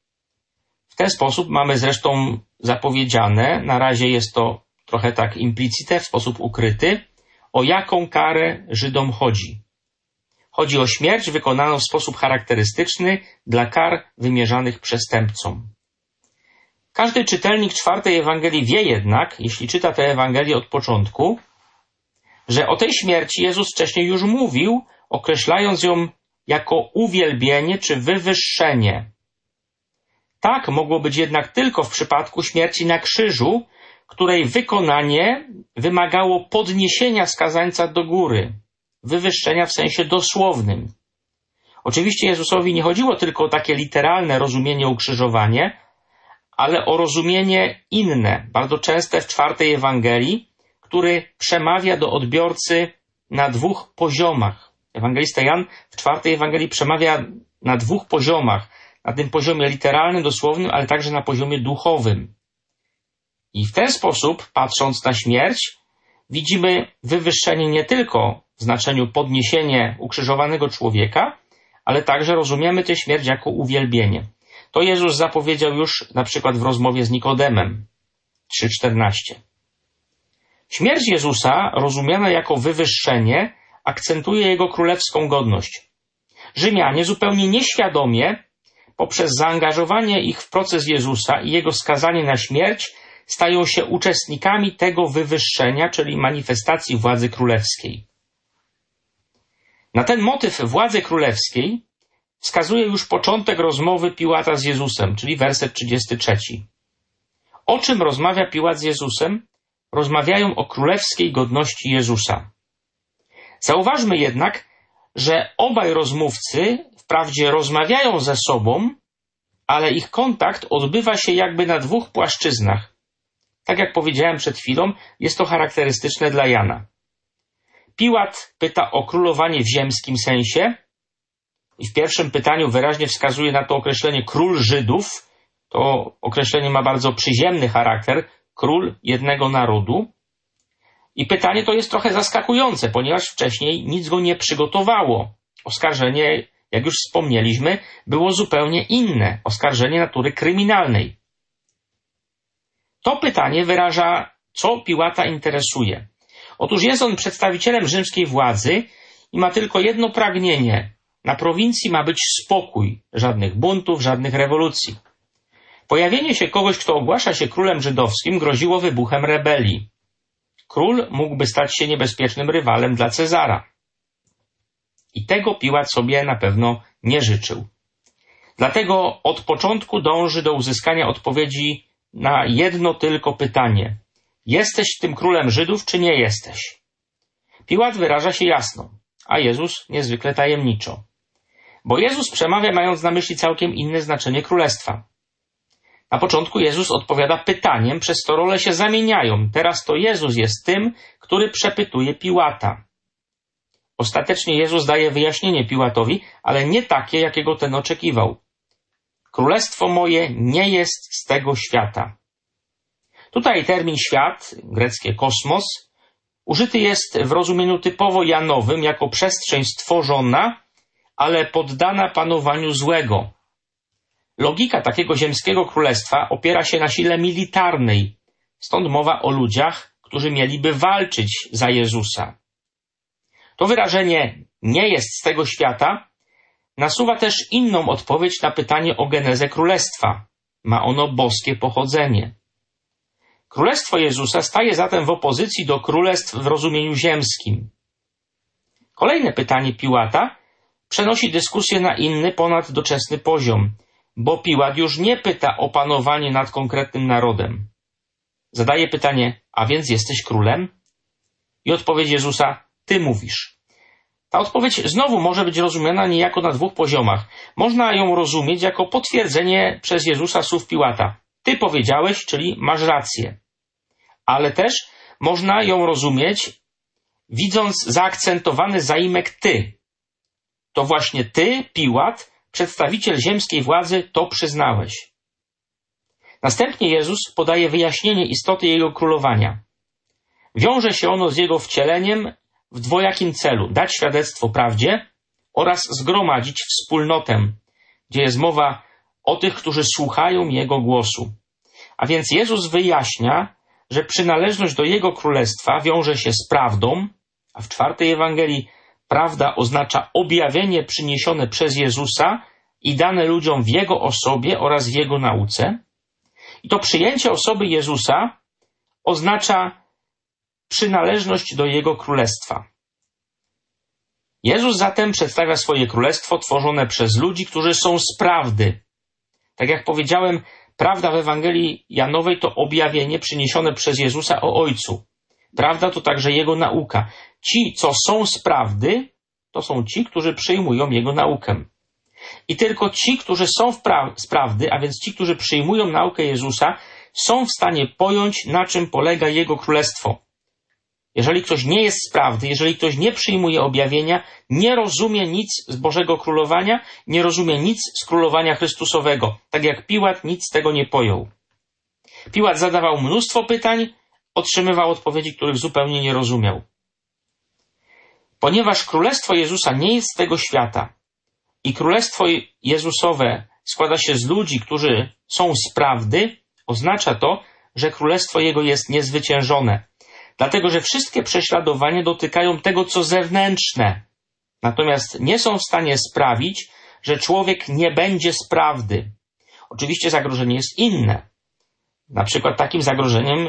W ten sposób mamy zresztą zapowiedziane, na razie jest to trochę tak implicite, w sposób ukryty, o jaką karę Żydom chodzi. Chodzi o śmierć wykonaną w sposób charakterystyczny dla kar wymierzanych przestępcom. Każdy czytelnik 4 Ewangelii wie jednak, jeśli czyta tę Ewangelię od początku, że o tej śmierci Jezus wcześniej już mówił, określając ją jako uwielbienie czy wywyższenie. Tak mogło być jednak tylko w przypadku śmierci na krzyżu, której wykonanie wymagało podniesienia skazańca do góry, wywyższenia w sensie dosłownym. Oczywiście Jezusowi nie chodziło tylko o takie literalne rozumienie ukrzyżowanie, ale o rozumienie inne, bardzo częste w 4 Ewangelii, który przemawia do odbiorcy na 2 poziomach. Ewangelista Jan w 4 Ewangelii przemawia na 2 poziomach. na tym poziomie literalnym, dosłownym, ale także na poziomie duchowym. I w ten sposób, patrząc na śmierć, widzimy wywyższenie nie tylko w znaczeniu podniesienie ukrzyżowanego człowieka, ale także rozumiemy tę śmierć jako uwielbienie. To Jezus zapowiedział już na przykład w rozmowie z Nikodemem 3:14. Śmierć Jezusa, rozumiana jako wywyższenie, akcentuje Jego królewską godność. Rzymianie zupełnie nieświadomie, poprzez zaangażowanie ich w proces Jezusa i Jego skazanie na śmierć, stają się uczestnikami tego wywyższenia, czyli manifestacji władzy królewskiej. Na ten motyw władzy królewskiej wskazuje już początek rozmowy Piłata z Jezusem, czyli werset 33. O czym rozmawia Piłat z Jezusem? Rozmawiają o królewskiej godności Jezusa. Zauważmy jednak, że obaj rozmówcy wprawdzie rozmawiają ze sobą, ale ich kontakt odbywa się jakby na dwóch płaszczyznach. Tak jak powiedziałem przed chwilą, jest to charakterystyczne dla Jana. Piłat pyta o królowanie w ziemskim sensie i w pierwszym pytaniu wyraźnie wskazuje na to określenie król Żydów. To określenie ma bardzo przyziemny charakter, król jednego narodu. I pytanie to jest trochę zaskakujące, ponieważ wcześniej nic go nie przygotowało. Oskarżenie, jak już wspomnieliśmy, było zupełnie inne, oskarżenie natury kryminalnej. To pytanie wyraża, co Piłata interesuje. Otóż jest on przedstawicielem rzymskiej władzy i ma tylko jedno pragnienie. Na prowincji ma być spokój, żadnych buntów, żadnych rewolucji. Pojawienie się kogoś, kto ogłasza się królem żydowskim, groziło wybuchem rebelii. Król mógłby stać się niebezpiecznym rywalem dla Cezara. I tego Piłat sobie na pewno nie życzył. Dlatego od początku dąży do uzyskania odpowiedzi na jedno tylko pytanie. Jesteś tym królem Żydów, czy nie jesteś? Piłat wyraża się jasno, a Jezus niezwykle tajemniczo. Bo Jezus przemawia mając na myśli całkiem inne znaczenie królestwa. Na początku Jezus odpowiada pytaniem, przez to role się zamieniają. Teraz to Jezus jest tym, który przepytuje Piłata. Ostatecznie Jezus daje wyjaśnienie Piłatowi, ale nie takie, jakiego ten oczekiwał. Królestwo moje nie jest z tego świata. Tutaj termin świat, greckie kosmos, użyty jest w rozumieniu typowo janowym jako przestrzeń stworzona, ale poddana panowaniu złego. Logika takiego ziemskiego królestwa opiera się na sile militarnej, stąd mowa o ludziach, którzy mieliby walczyć za Jezusa. To wyrażenie nie jest z tego świata nasuwa też inną odpowiedź na pytanie o genezę królestwa. Ma ono boskie pochodzenie. Królestwo Jezusa staje zatem w opozycji do królestw w rozumieniu ziemskim. Kolejne pytanie Piłata przenosi dyskusję na inny, ponaddoczesny poziom, bo Piłat już nie pyta o panowanie nad konkretnym narodem. Zadaje pytanie, a więc jesteś królem? I odpowiedź Jezusa, ty mówisz. Ta odpowiedź znowu może być rozumiana niejako na dwóch poziomach. Można ją rozumieć jako potwierdzenie przez Jezusa słów Piłata. Ty powiedziałeś, czyli masz rację. Ale też można ją rozumieć, widząc zaakcentowany zaimek ty. To właśnie ty, Piłat, przedstawiciel ziemskiej władzy, to przyznałeś. Następnie Jezus podaje wyjaśnienie istoty Jego królowania. Wiąże się ono z Jego wcieleniem w dwojakim celu. Dać świadectwo prawdzie oraz zgromadzić wspólnotę, gdzie jest mowa o tych, którzy słuchają Jego głosu. A więc Jezus wyjaśnia, że przynależność do Jego królestwa wiąże się z prawdą, a w 4 Ewangelii prawda oznacza objawienie przyniesione przez Jezusa i dane ludziom w Jego osobie oraz w Jego nauce. I to przyjęcie osoby Jezusa oznacza przynależność do Jego królestwa. Jezus zatem przedstawia swoje królestwo tworzone przez ludzi, którzy są z prawdy. Tak jak powiedziałem, prawda w Ewangelii Janowej to objawienie przyniesione przez Jezusa o Ojcu. Prawda to także Jego nauka. Ci, co są z prawdy, to są ci, którzy przyjmują Jego naukę. I tylko ci, którzy są z prawdy, a więc ci, którzy przyjmują naukę Jezusa, są w stanie pojąć, na czym polega Jego królestwo. Jeżeli ktoś nie jest z prawdy, jeżeli ktoś nie przyjmuje objawienia, nie rozumie nic z Bożego Królowania, nie rozumie nic z Królowania Chrystusowego. Tak jak Piłat nic z tego nie pojął. Piłat zadawał mnóstwo pytań, otrzymywał odpowiedzi, których zupełnie nie rozumiał. Ponieważ Królestwo Jezusa nie jest z tego świata i Królestwo Jezusowe składa się z ludzi, którzy są z prawdy, oznacza to, że Królestwo Jego jest niezwyciężone. Dlatego, że wszystkie prześladowania dotykają tego, co zewnętrzne. Natomiast nie są w stanie sprawić, że człowiek nie będzie z prawdy. Oczywiście zagrożenie jest inne. Na przykład takim zagrożeniem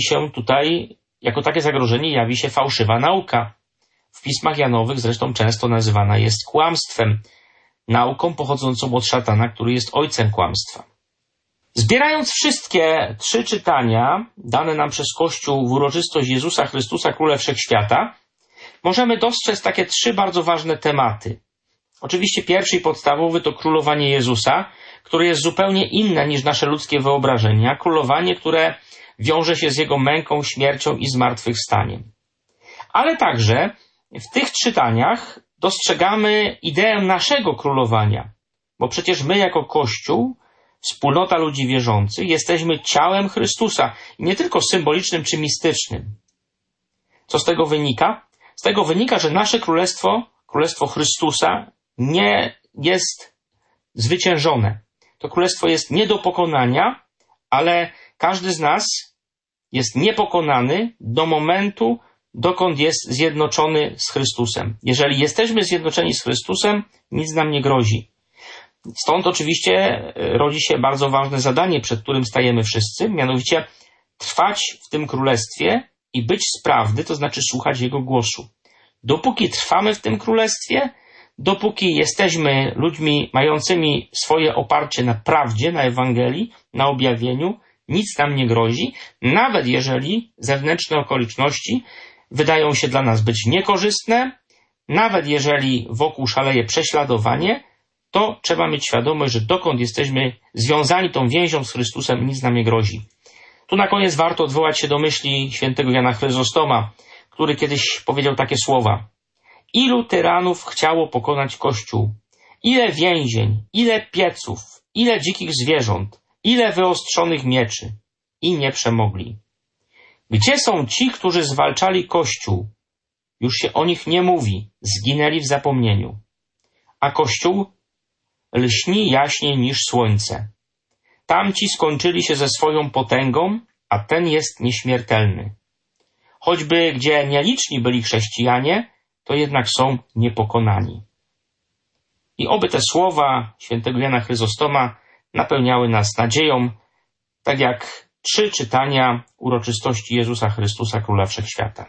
jako takie zagrożenie jawi się fałszywa nauka. W pismach Janowych zresztą często nazywana jest kłamstwem, nauką pochodzącą od szatana, który jest ojcem kłamstwa. Zbierając wszystkie 3 czytania dane nam przez Kościół w uroczystość Jezusa Chrystusa, Króla Wszechświata, możemy dostrzec takie 3 bardzo ważne tematy. Oczywiście pierwszy i podstawowy to królowanie Jezusa, które jest zupełnie inne niż nasze ludzkie wyobrażenia. Królowanie, które wiąże się z Jego męką, śmiercią i zmartwychwstaniem. Ale także w tych czytaniach dostrzegamy ideę naszego królowania, bo przecież my jako Kościół, wspólnota ludzi wierzących, jesteśmy ciałem Chrystusa i nie tylko symbolicznym czy mistycznym. Co z tego wynika? Z tego wynika, że nasze królestwo, królestwo Chrystusa, nie jest zwyciężone. To królestwo jest nie do pokonania, ale każdy z nas jest niepokonany do momentu, dokąd jest zjednoczony z Chrystusem. Jeżeli jesteśmy zjednoczeni z Chrystusem, nic nam nie grozi. Stąd oczywiście rodzi się bardzo ważne zadanie, przed którym stajemy wszyscy, mianowicie trwać w tym królestwie i być z prawdy, to znaczy słuchać Jego głosu. Dopóki trwamy w tym królestwie, dopóki jesteśmy ludźmi mającymi swoje oparcie na prawdzie, na Ewangelii, na objawieniu, nic nam nie grozi, nawet jeżeli zewnętrzne okoliczności wydają się dla nas być niekorzystne, nawet jeżeli wokół szaleje prześladowanie, to trzeba mieć świadomość, że dokąd jesteśmy związani tą więzią z Chrystusem, nic nam nie grozi. Tu na koniec warto odwołać się do myśli świętego Jana Chryzostoma, który kiedyś powiedział takie słowa: ilu tyranów chciało pokonać Kościół, ile więzień, ile pieców, ile dzikich zwierząt, ile wyostrzonych mieczy i nie przemogli. Gdzie są ci, którzy zwalczali Kościół? Już się o nich nie mówi, zginęli w zapomnieniu. A Kościół lśni jaśniej niż słońce. Tamci skończyli się ze swoją potęgą, a ten jest nieśmiertelny. Choćby gdzie nieliczni byli chrześcijanie, to jednak są niepokonani. I oby te słowa świętego Jana Chryzostoma napełniały nas nadzieją, tak jak 3 czytania uroczystości Jezusa Chrystusa, Króla Wszechświata.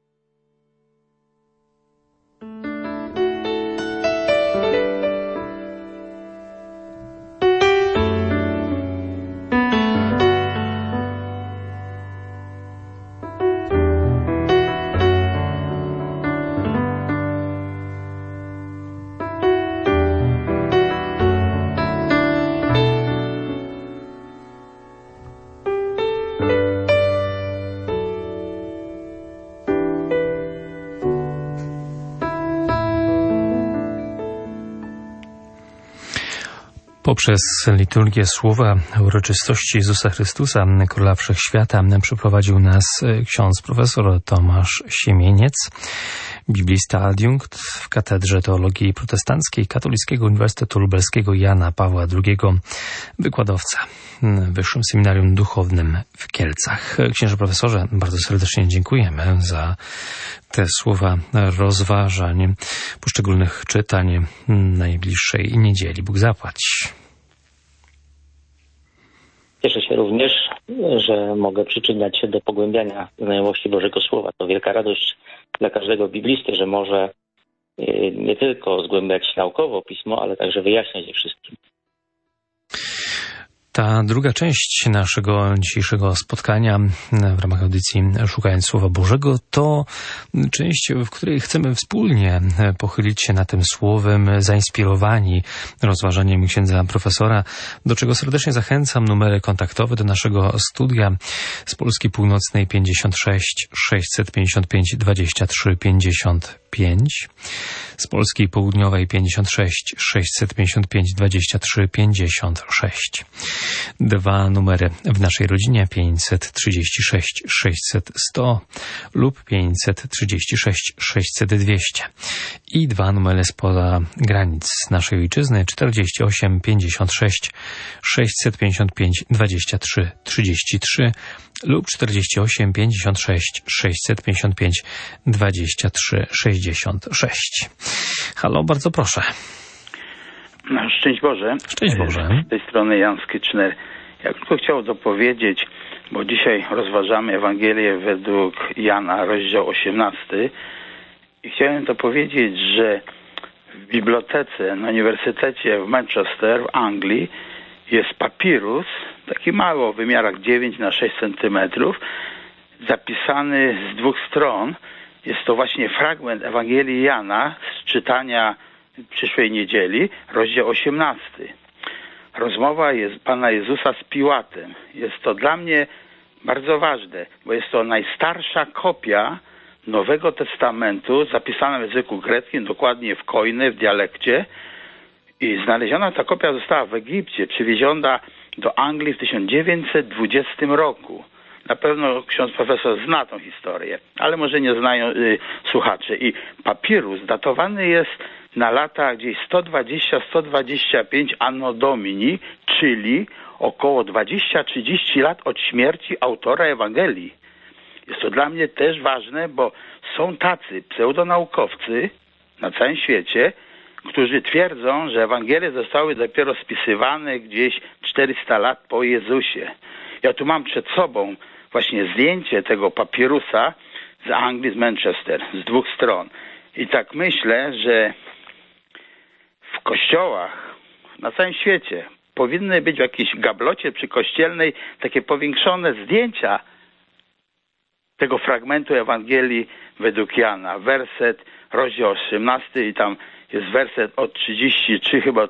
Poprzez liturgię słowa uroczystości Jezusa Chrystusa, Króla Wszechświata, przeprowadził nas ksiądz profesor Tomasz Siemieniec, biblista adiunkt w Katedrze Teologii Protestanckiej Katolickiego Uniwersytetu Lubelskiego Jana Pawła II, wykładowca w Wyższym Seminarium Duchownym w Kielcach. Księże profesorze, bardzo serdecznie dziękujemy za te słowa rozważań poszczególnych czytań najbliższej niedzieli. Bóg zapłać. Cieszę się również, że mogę przyczyniać się do pogłębiania znajomości Bożego Słowa. To wielka radość dla każdego biblisty, że może nie tylko zgłębiać naukowo Pismo, ale także wyjaśniać je wszystkim. Ta druga część naszego dzisiejszego spotkania w ramach audycji Szukając Słowa Bożego to część, w której chcemy wspólnie pochylić się nad tym słowem, zainspirowani rozważaniem księdza profesora, do czego serdecznie zachęcam. Numery kontaktowe do naszego studia z Polski Północnej 56 655 23 55, z Polski Południowej 56 655 23 56. Dwa numery w naszej rodzinie 536 600 100 lub 536 600 200 i dwa numery spoza granic naszej ojczyzny 48 56 655 23 33 lub 48 56 655 23 66. Halo, bardzo proszę. Szczęść Boże. Szczęść Boże. Z tej strony Jan Skyczner. Ja tylko chciał dopowiedzieć, bo dzisiaj rozważamy Ewangelię według Jana, rozdział 18. I chciałem dopowiedzieć, że w bibliotece na Uniwersytecie w Manchester w Anglii jest papirus, taki mały o wymiarach 9 na 6 centymetrów, zapisany z 2 stron. Jest to właśnie fragment Ewangelii Jana z czytania przyszłej niedzieli, rozdział 18. Rozmowa jest Pana Jezusa z Piłatem. Jest to dla mnie bardzo ważne, bo jest to najstarsza kopia Nowego Testamentu, zapisana w języku greckim, dokładnie w Koine, w dialekcie. I znaleziona ta kopia została w Egipcie, przywieziona do Anglii w 1920 roku. Na pewno ksiądz profesor zna tą historię, ale może nie znają słuchacze. I papirus datowany jest na lata gdzieś 120-125 Anno Domini, czyli około 20-30 lat od śmierci autora Ewangelii. Jest to dla mnie też ważne, bo są tacy pseudonaukowcy na całym świecie, którzy twierdzą, że Ewangelie zostały dopiero spisywane gdzieś 400 lat po Jezusie. Ja tu mam przed sobą właśnie zdjęcie tego papirusa z Anglii, z Manchester, z 2 stron. I tak myślę, że w kościołach na całym świecie powinny być w jakiejś gablocie przykościelnej takie powiększone zdjęcia tego fragmentu Ewangelii według Jana. Werset, rozdział 18 i tam jest werset od 33 chyba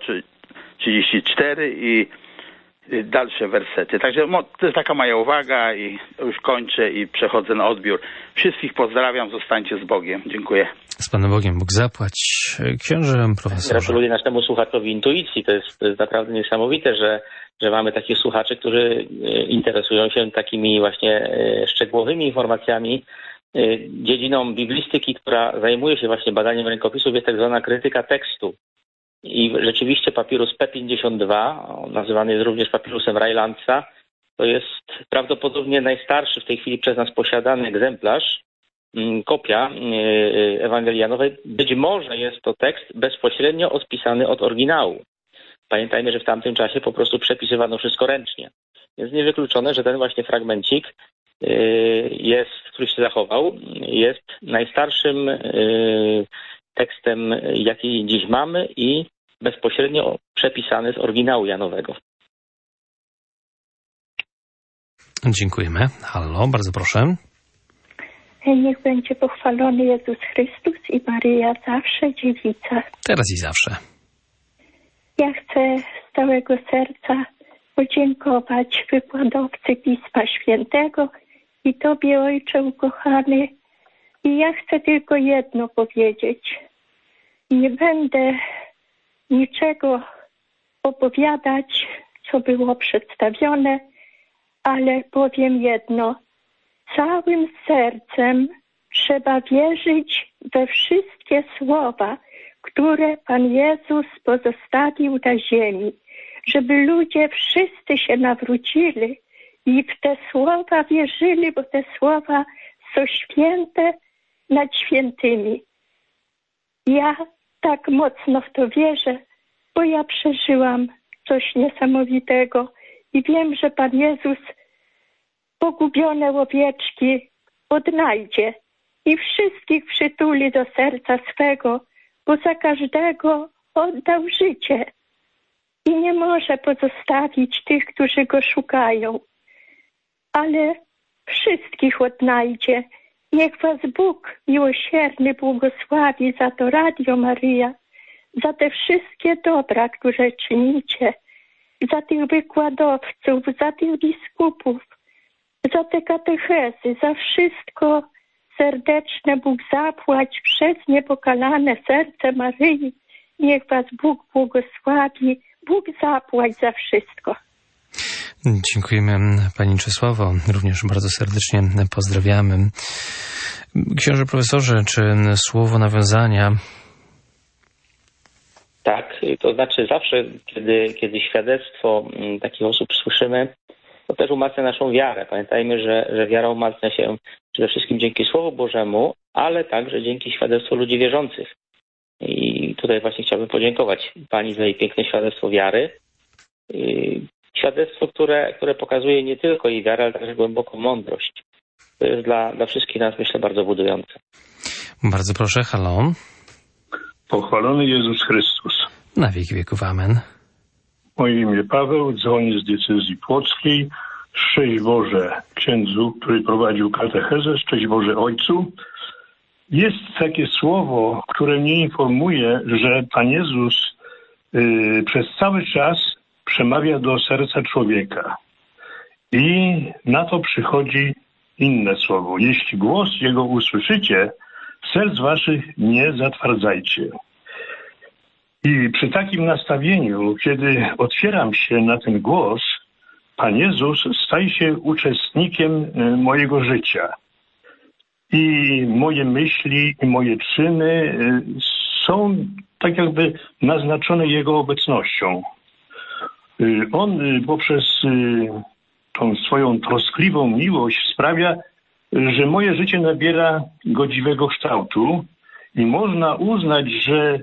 34 i dalsze wersety. Także to jest taka moja uwaga i już kończę i przechodzę na odbiór. Wszystkich pozdrawiam, zostańcie z Bogiem. Dziękuję. Z Panem Bogiem, Bóg zapłać. Księże profesorze. Gratuluję naszemu słuchaczowi intuicji. To jest naprawdę niesamowite, że mamy takich słuchaczy, którzy interesują się takimi właśnie szczegółowymi informacjami. Dziedziną biblistyki, która zajmuje się właśnie badaniem rękopisów, jest tak zwana krytyka tekstu. I rzeczywiście papirus P52, nazywany jest również papirusem Rylandsa, to jest prawdopodobnie najstarszy w tej chwili przez nas posiadany egzemplarz, kopia Ewangelii Janowej. Być może jest to tekst bezpośrednio odpisany od oryginału. Pamiętajmy, że w tamtym czasie po prostu przepisywano wszystko ręcznie. Jest niewykluczone, że ten właśnie fragmencik który się zachował, jest najstarszym tekstem, jaki dziś mamy i bezpośrednio przepisany z oryginału Janowego. Dziękujemy. Halo, bardzo proszę. Niech będzie pochwalony Jezus Chrystus i Maryja zawsze dziewica. Teraz i zawsze. Ja chcę z całego serca podziękować wykładowcy Pisma Świętego i Tobie, Ojcze ukochany. I ja chcę tylko jedno powiedzieć. Nie będę niczego opowiadać, co było przedstawione, ale powiem jedno. Całym sercem trzeba wierzyć we wszystkie słowa, które Pan Jezus pozostawił na ziemi, żeby ludzie wszyscy się nawrócili i w te słowa wierzyli, bo te słowa są święte nad świętymi. Ja tak mocno w to wierzę, bo ja przeżyłam coś niesamowitego i wiem, że Pan Jezus pogubione owieczki odnajdzie i wszystkich przytuli do serca swego, bo za każdego oddał życie. i nie może pozostawić tych, którzy Go szukają, ale wszystkich odnajdzie. Niech Was Bóg miłosierny błogosławi za to Radio Maryja, za te wszystkie dobra, które czynicie, za tych wykładowców, za tych biskupów, za te katechezy, za wszystko serdeczne Bóg zapłać przez niepokalane serce Maryi. Niech Was Bóg błogosławi, Bóg zapłać za wszystko. Dziękujemy Pani Czesławo, również bardzo serdecznie pozdrawiamy. Książę profesorze, czy słowo nawiązania? Tak, to znaczy zawsze, kiedy świadectwo takich osób słyszymy, to też umacnia naszą wiarę. Pamiętajmy, że wiara umacnia się przede wszystkim dzięki Słowu Bożemu, ale także dzięki świadectwu ludzi wierzących. I tutaj właśnie chciałbym podziękować Pani za jej piękne świadectwo wiary. Świadectwo, które pokazuje nie tylko jej wiarę, ale także głęboką mądrość. To jest dla wszystkich nas, myślę, bardzo budujące. Bardzo proszę, halo. Pochwalony Jezus Chrystus. Na wieki wieków, amen. Moje imię Paweł, dzwonię z diecezji płockiej. Szczęść Boże księdzu, który prowadził katechezę, szczęść Boże Ojcu. Jest takie słowo, które mnie informuje, że Pan Jezus przez cały czas przemawia do serca człowieka. I na to przychodzi inne słowo. Jeśli głos Jego usłyszycie, serc waszych nie zatwardzajcie. I przy takim nastawieniu, kiedy otwieram się na ten głos, Pan Jezus staje się uczestnikiem mojego życia. I moje myśli, i moje czyny są tak jakby naznaczone Jego obecnością. On poprzez tą swoją troskliwą miłość sprawia, że moje życie nabiera godziwego kształtu i można uznać, że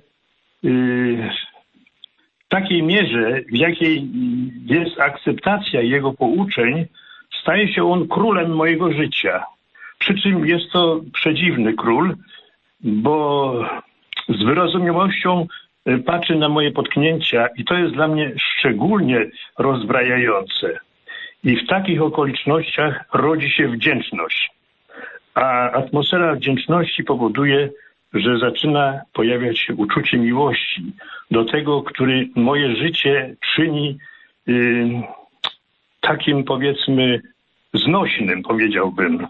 w takiej mierze, w jakiej jest akceptacja Jego pouczeń, staje się On królem mojego życia. Przy czym jest to przedziwny król, bo z wyrozumiałością patrzy na moje potknięcia i to jest dla mnie szczególnie rozbrajające. I w takich okolicznościach rodzi się wdzięczność. A atmosfera wdzięczności powoduje, że zaczyna pojawiać się uczucie miłości do tego, który moje życie czyni takim, powiedzmy, znośnym, powiedziałbym.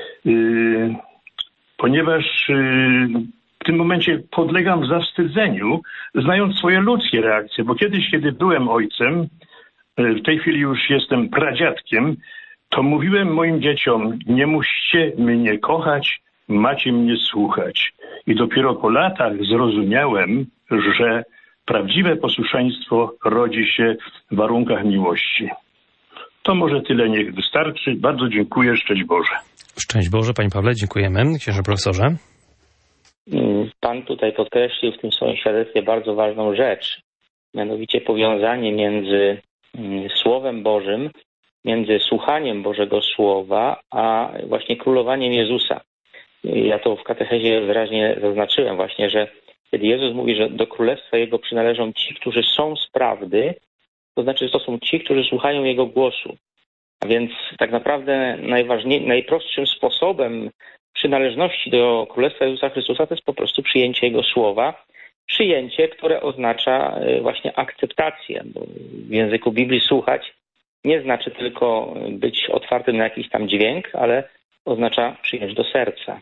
Ponieważ w tym momencie podlegam zawstydzeniu, znając swoje ludzkie reakcje, bo kiedyś, kiedy byłem ojcem, w tej chwili już jestem pradziadkiem, to mówiłem moim dzieciom, nie musicie mnie kochać, macie mnie słuchać. I dopiero po latach zrozumiałem, że prawdziwe posłuszeństwo rodzi się w warunkach miłości. To może tyle, niech wystarczy. Bardzo dziękuję, szczęść Boże. Szczęść Boże, Panie Pawle, dziękujemy. Księże profesorze. Pan tutaj podkreślił w tym swoim świadectwie bardzo ważną rzecz, mianowicie powiązanie między Słowem Bożym, między słuchaniem Bożego Słowa, a właśnie królowaniem Jezusa. Ja to w katechezie wyraźnie zaznaczyłem właśnie, że kiedy Jezus mówi, że do Królestwa Jego przynależą ci, którzy są z prawdy, to znaczy, że to są ci, którzy słuchają Jego głosu. A więc tak naprawdę najprostszym sposobem przynależności do Królestwa Jezusa Chrystusa to jest po prostu przyjęcie Jego słowa, przyjęcie, które oznacza właśnie akceptację. Bo w języku Biblii słuchać nie znaczy tylko być otwartym na jakiś tam dźwięk, ale oznacza przyjąć do serca.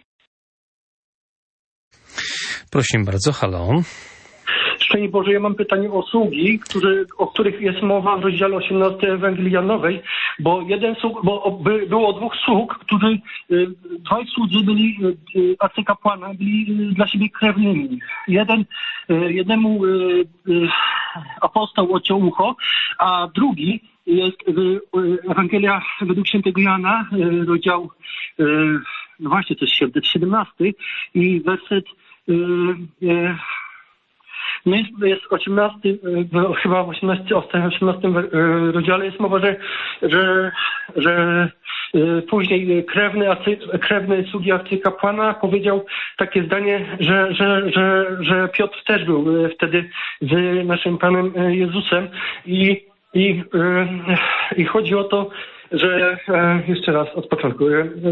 Prosimy bardzo, halo. Szczęść Boże, ja mam pytanie o sługi, o których jest mowa w rozdziale 18 Ewangelii Janowej, bo było dwóch sług, którzy, dwaj słudzy byli, arcykapłana, byli dla siebie krewnymi. Jednemu apostoł odciął ucho, a drugi jest Ewangelia według świętego Jana, rozdział, no właśnie, to jest 17 i werset No jest 18, chyba w 18 rozdziale jest mowa, że później krewny sługi arcykapłana powiedział takie zdanie, że Piotr też był wtedy z naszym Panem Jezusem i chodzi o to, że jeszcze raz od początku,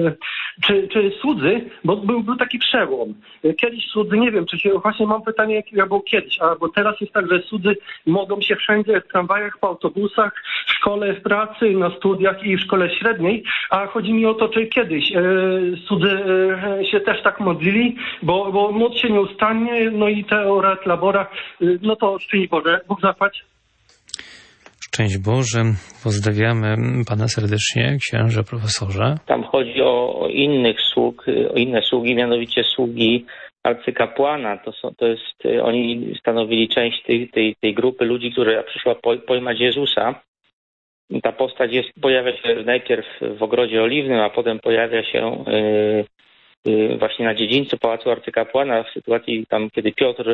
czy słudzy, bo był taki przełom. Kiedyś słudzy, nie wiem, czy się, właśnie mam pytanie, jak było kiedyś, albo teraz jest tak, że słudzy mogą się wszędzie w tramwajach, po autobusach, w szkole, w pracy, na studiach i w szkole średniej, a chodzi mi o to, czy kiedyś słudzy się też tak modlili, bo módl się nieustannie, no i teoria et labora, no to szczęść Boże, Bóg zapłać. Szczęść Boże, pozdrawiamy Pana serdecznie, księże profesorze. Tam chodzi o inne sługi, mianowicie sługi arcykapłana. Oni stanowili część tej grupy ludzi, która przyszła pojmać Jezusa. Ta postać pojawia się najpierw w Ogrodzie Oliwnym, a potem pojawia się właśnie na dziedzińcu Pałacu Arcykapłana w sytuacji tam, kiedy Piotr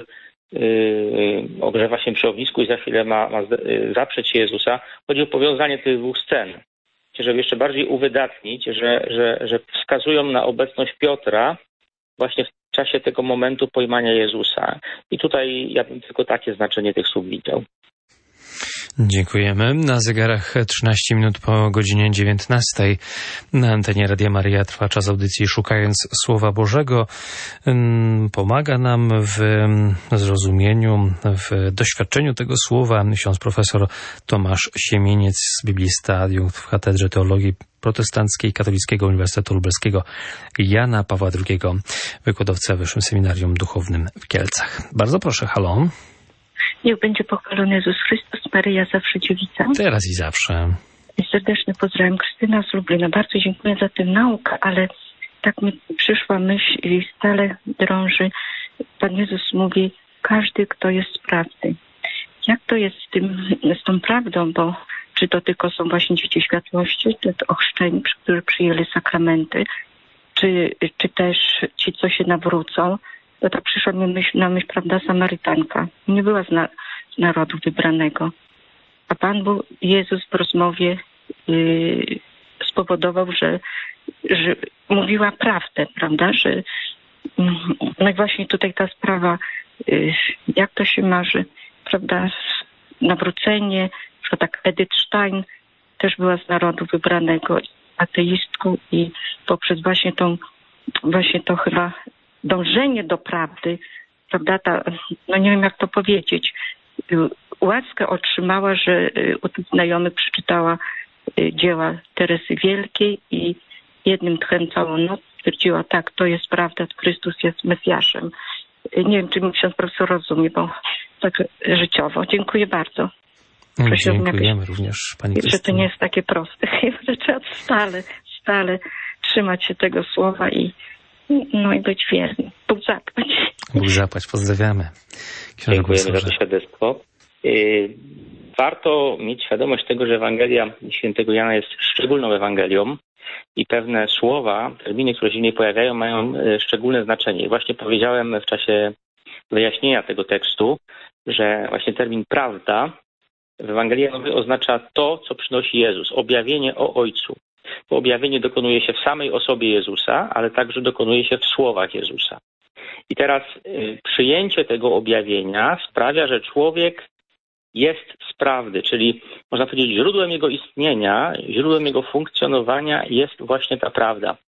ogrzewa się przy ognisku i za chwilę ma zaprzeć się Jezusa. Chodzi o powiązanie tych dwóch scen, żeby jeszcze bardziej uwydatnić, że wskazują na obecność Piotra właśnie w czasie tego momentu pojmania Jezusa. I tutaj ja bym tylko takie znaczenie tych słów widział. Dziękujemy. Na zegarach 13 minut po godzinie 19. Na antenie Radia Maryja trwa czas audycji Szukając Słowa Bożego. Pomaga nam w zrozumieniu, w doświadczeniu tego słowa ksiądz profesor Tomasz Siemieniec, biblista, adiunkt w Katedrze Teologii Protestanckiej Katolickiego Uniwersytetu Lubelskiego Jana Pawła II, wykładowca w Wyższym Seminarium Duchownym w Kielcach. Bardzo proszę, halo. Niech będzie pochwalony Jezus Chrystus, Maryja zawsze dziewica. Teraz i zawsze. Serdeczny pozdrawiam, Krystyna z Lublina. Bardzo dziękuję za tę naukę, ale tak mi przyszła myśl i stale drąży. Pan Jezus mówi, każdy, kto jest z prawdy. Jak to jest z tą prawdą, bo czy to tylko są właśnie dzieci światłości, czy to ochrzczeni, którzy przyjęli sakramenty, czy też ci, co się nawrócą, to tak przyszła mi na myśl, prawda, Samarytanka. Nie była z narodu wybranego. A Pan Jezus w rozmowie spowodował, że mówiła prawdę, prawda, że no i właśnie tutaj ta sprawa, jak to się marzy, prawda, nawrócenie, że tak Edith Stein też była z narodu wybranego, ateistką i poprzez właśnie to chyba dążenie do prawdy, prawda, no nie wiem jak to powiedzieć, łaskę otrzymała, że u tych znajomych przeczytała dzieła Teresy Wielkiej i jednym tchem całą noc stwierdziła, tak, to jest prawda, Chrystus jest Mesjaszem. Nie wiem, czy mi ksiądz profesor rozumie, bo tak życiowo. Dziękuję bardzo. Dziękujemy również Pani Krystynie. Że to nie jest takie proste. Że trzeba stale trzymać się tego słowa i być wierny. Bóg zapłać. Bóg zapłać. Pozdrawiamy. Dziękujemy za to świadectwo. Warto mieć świadomość tego, że Ewangelia świętego Jana jest szczególną Ewangelią i pewne słowa, terminy, które się w niej pojawiają, mają szczególne znaczenie. I właśnie powiedziałem w czasie wyjaśnienia tego tekstu, że właśnie termin prawda w Ewangelii Janowej oznacza to, co przynosi Jezus, objawienie o Ojcu. To objawienie dokonuje się w samej osobie Jezusa, ale także dokonuje się w słowach Jezusa. I teraz przyjęcie tego objawienia sprawia, że człowiek jest z prawdy, czyli można powiedzieć źródłem jego istnienia, źródłem jego funkcjonowania jest właśnie ta prawda.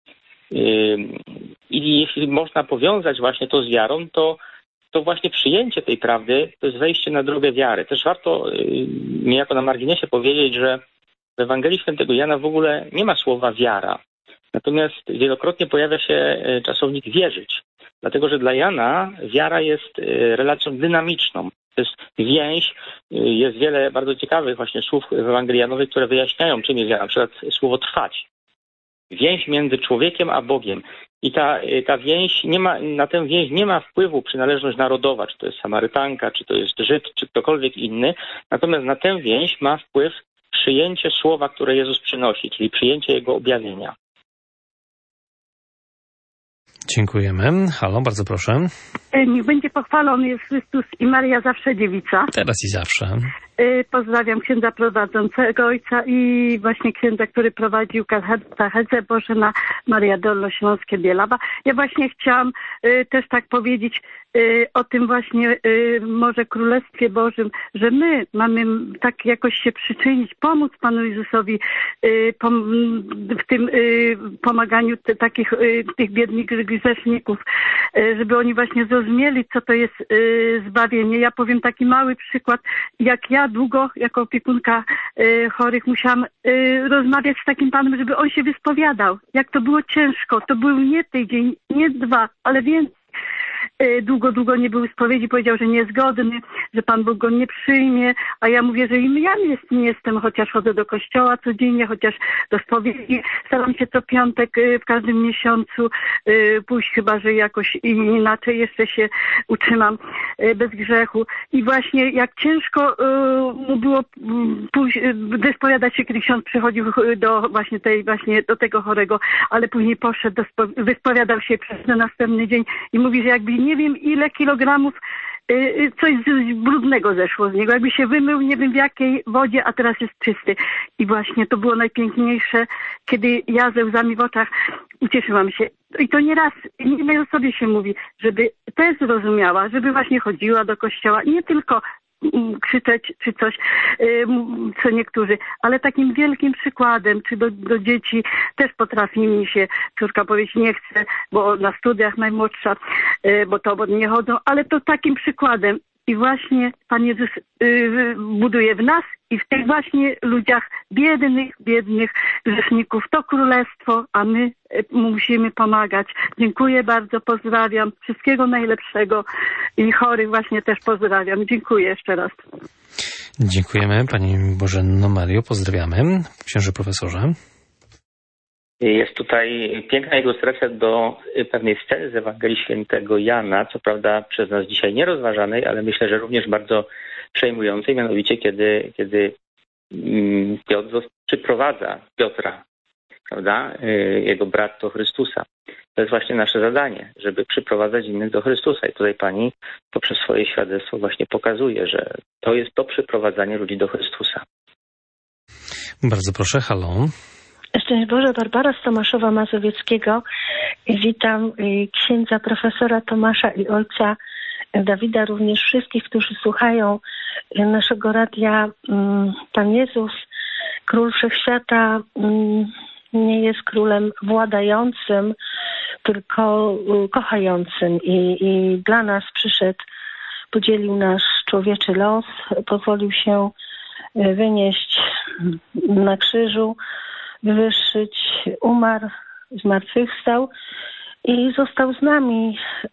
I jeśli można powiązać właśnie to z wiarą, to właśnie przyjęcie tej prawdy to jest wejście na drogę wiary. Też warto niejako na marginesie powiedzieć, że w Ewangelii Świętego Jana w ogóle nie ma słowa wiara. Natomiast wielokrotnie pojawia się czasownik wierzyć. Dlatego, że dla Jana wiara jest relacją dynamiczną. To jest więź. Jest wiele bardzo ciekawych właśnie słów w Ewangelii Janowej, które wyjaśniają, czym jest wiara. Na przykład słowo trwać. Więź między człowiekiem a Bogiem. I ta więź na tę więź nie ma wpływu przynależność narodowa, czy to jest Samarytanka, czy to jest Żyd, czy ktokolwiek inny. Natomiast na tę więź ma wpływ przyjęcie słowa, które Jezus przynosi, czyli przyjęcie Jego objawienia. Dziękujemy. Halo, bardzo proszę. Niech będzie pochwalony jest Chrystus i Maria zawsze dziewica. Teraz i zawsze. Pozdrawiam księdza prowadzącego ojca i właśnie księdza, który prowadził katechezę Bożena Maria Dolnośląskie Bielawa. Ja właśnie chciałam też tak powiedzieć o tym właśnie może Królestwie Bożym, że my mamy tak jakoś się przyczynić, pomóc Panu Jezusowi w tym pomaganiu tych biednych grzeszników, żeby oni właśnie zrozumieli, co to jest zbawienie. Ja powiem taki mały przykład, jak ja długo jako opiekunka chorych musiałam rozmawiać z takim panem, żeby on się wyspowiadał. Jak to było ciężko. To był nie tydzień, nie 2, ale więcej. Długo nie był spowiedzi, powiedział, że niezgodny, że Pan Bóg go nie przyjmie, a ja mówię, że ja nie jestem, chociaż chodzę do kościoła codziennie, chociaż do spowiedzi staram się co piątek w każdym miesiącu pójść, chyba że jakoś inaczej jeszcze się utrzymam bez grzechu. I właśnie jak ciężko mu było pójść, wyspowiadać się, kiedy ksiądz przychodził do tego chorego, ale później poszedł, wyspowiadał się przez następny dzień i mówi, że jakby nie wiem ile kilogramów coś brudnego zeszło z niego. Jakby się wymył, nie wiem w jakiej wodzie, a teraz jest czysty. I właśnie to było najpiękniejsze, kiedy ja ze łzami w oczach ucieszyłam się. I to nieraz, nie osobie się mówi, żeby też zrozumiała, żeby właśnie chodziła do kościoła, nie tylko krzyczeć czy coś, co niektórzy, ale takim wielkim przykładem, czy do dzieci też potrafi mi się córka powiedzieć, nie chcę, bo na studiach najmłodsza, bo to nie chodzą, ale to takim przykładem. I właśnie Pan Jezus buduje w nas i w tych właśnie ludziach biednych grzeszników to królestwo, a my musimy pomagać. Dziękuję bardzo, pozdrawiam. Wszystkiego najlepszego i chorych właśnie też pozdrawiam. Dziękuję jeszcze raz. Dziękujemy Pani Bożenno Mario, pozdrawiamy. Księże profesorze. Jest tutaj piękna ilustracja do pewnej sceny z Ewangelii Świętego Jana, co prawda przez nas dzisiaj nierozważanej, ale myślę, że również bardzo przejmującej, mianowicie kiedy Piotr przyprowadza Piotra, prawda, jego brat do Chrystusa. To jest właśnie nasze zadanie, żeby przyprowadzać innych do Chrystusa. I tutaj Pani poprzez swoje świadectwo właśnie pokazuje, że to jest to przyprowadzanie ludzi do Chrystusa. Bardzo proszę, halo. Szczęść Boże, Barbara z Tomaszowa Mazowieckiego. Witam księdza profesora Tomasza i ojca Dawida, również wszystkich, którzy słuchają naszego radia. Pan Jezus, Król Wszechświata, nie jest królem władającym, tylko kochającym i dla nas przyszedł, podzielił nasz człowieczy los, pozwolił się wynieść na krzyżu, wywyższyć, umarł, zmartwychwstał i został z nami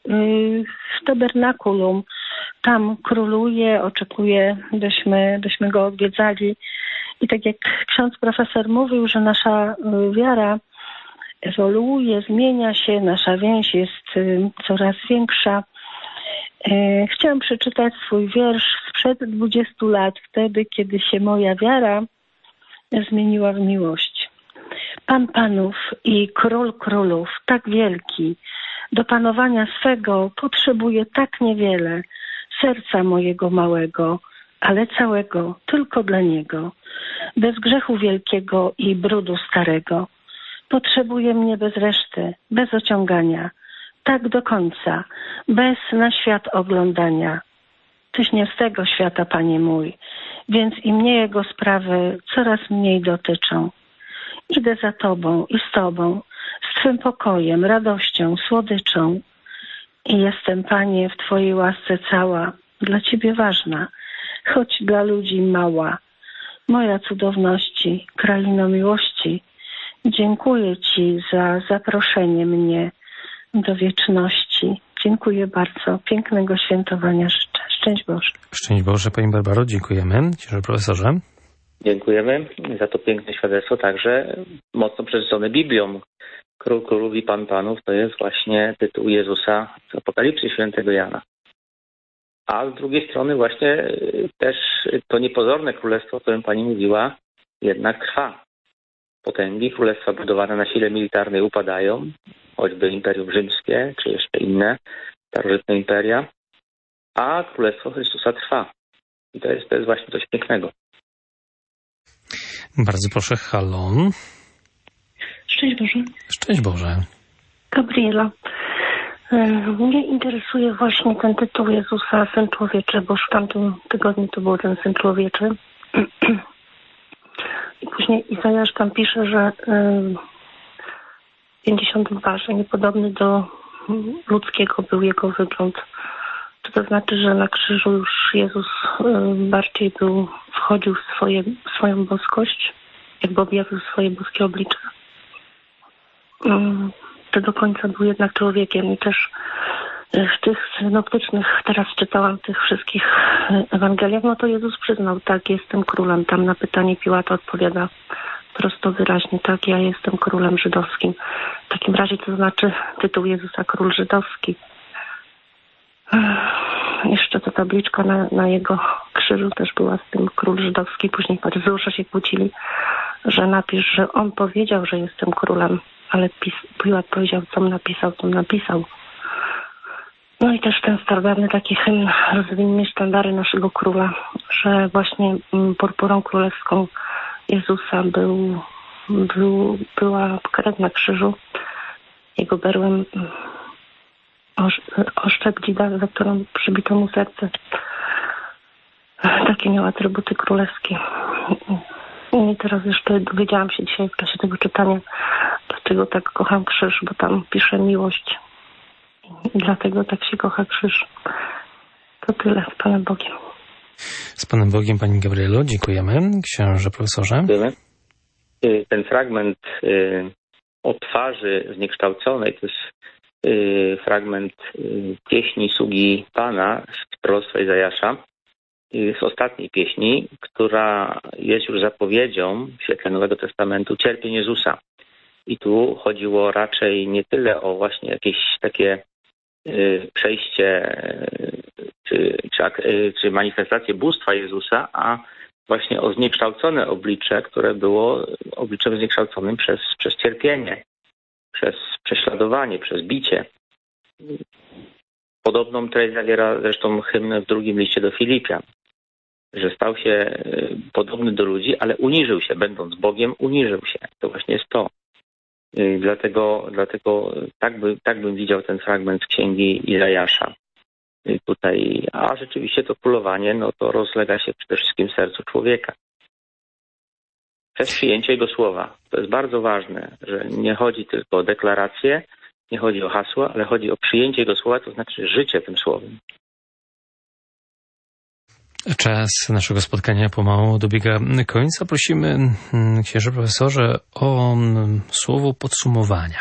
w tabernakulum. Tam króluje, oczekuje, byśmy go odwiedzali. I tak jak ksiądz profesor mówił, że nasza wiara ewoluuje, zmienia się, nasza więź jest coraz większa. Chciałam przeczytać swój wiersz sprzed 20 lat, wtedy, kiedy się moja wiara zmieniła w miłość. Pan panów i król królów, tak wielki, do panowania swego potrzebuje tak niewiele, serca mojego małego, ale całego, tylko dla Niego, bez grzechu wielkiego i brudu starego. Potrzebuje mnie bez reszty, bez ociągania, tak do końca, bez na świat oglądania. Tyś nie z tego świata, Panie mój, więc i mnie Jego sprawy coraz mniej dotyczą. Idę za Tobą i z Tobą, z Twym pokojem, radością, słodyczą. I jestem, Panie, w Twojej łasce cała, dla Ciebie ważna, choć dla ludzi mała. Moja cudowności, kraino miłości, dziękuję Ci za zaproszenie mnie do wieczności. Dziękuję bardzo. Pięknego świętowania życzę. Szczęść Boże. Szczęść Boże, Pani Barbaro. Dziękujemy. Księże profesorze. Dziękujemy za to piękne świadectwo, także mocno przesycone Biblią. Król królów i Pan panów to jest właśnie tytuł Jezusa z Apokalipsy Świętego Jana. A z drugiej strony właśnie też to niepozorne królestwo, o którym Pani mówiła, jednak trwa. potęgi, królestwa budowane na sile militarnej upadają, choćby Imperium Rzymskie, czy jeszcze inne starożytne imperia, a Królestwo Chrystusa trwa. I to jest właśnie coś pięknego. Bardzo proszę, halo. Szczęść Boże. Szczęść Boże. Gabriela. Mnie interesuje właśnie ten tytuł Jezusa, Syn Człowieczy, bo już w tamtym tygodniu to był ten Syn Człowieczy. I później Izajasz tam pisze, że 52, że niepodobny do ludzkiego był jego wygląd. Czy to znaczy, że na krzyżu już Jezus bardziej wchodził w swoją boskość, jakby objawił swoje boskie oblicze? To do końca był jednak człowiekiem i też w tych synoptycznych, teraz czytałam tych wszystkich Ewangeliach, no to Jezus przyznał, tak, jestem królem. Tam na pytanie Piłata odpowiada prosto, wyraźnie, tak, ja jestem królem żydowskim. W takim razie to znaczy tytuł Jezusa Król Żydowski. Jeszcze ta tabliczka na jego krzyżu też była z tym Król Żydowski. Później faryzeusze się kłócili, że napisz, że on powiedział, że jestem królem, ale Piłat powiedział, com napisał. No i też ten starodawny taki hymn rozwinięcie sztandary naszego króla, że właśnie purpurą królewską Jezusa była krew na krzyżu, jego berłem oszczep dzida, za którą przybito mu serce. Takie miał atrybuty królewskie. I teraz jeszcze dowiedziałam się dzisiaj w czasie tego czytania, dlaczego tak kocham krzyż, bo tam pisze miłość. I dlatego tak się kocha krzyż. To tyle. Z Panem Bogiem. Z Panem Bogiem, Pani Gabrielo. Dziękujemy. Księże profesorze. Dziękujemy. Ten fragment o twarzy zniekształconej to jest fragment pieśni Sługi Pana z proroctwa Izajasza, z ostatniej pieśni, która jest już zapowiedzią w świetle Nowego Testamentu cierpień Jezusa. I tu chodziło raczej nie tyle o właśnie jakieś takie przejście czy manifestację bóstwa Jezusa, a właśnie o zniekształcone oblicze, które było obliczem zniekształconym przez cierpienie, przez prześladowanie, przez bicie. Podobną treść zawiera zresztą hymn w drugim liście do Filipian, że stał się podobny do ludzi, ale uniżył się, będąc Bogiem, uniżył się. To właśnie jest to. Dlatego tak bym widział ten fragment z księgi Izajasza. Tutaj, a rzeczywiście to królowanie, no to rozlega się przede wszystkim w sercu człowieka. Przez przyjęcie Jego słowa. To jest bardzo ważne, że nie chodzi tylko o deklaracje, nie chodzi o hasła, ale chodzi o przyjęcie Jego słowa, to znaczy życie tym słowem. Czas naszego spotkania pomału dobiega końca. Prosimy, księże profesorze, o słowo podsumowania.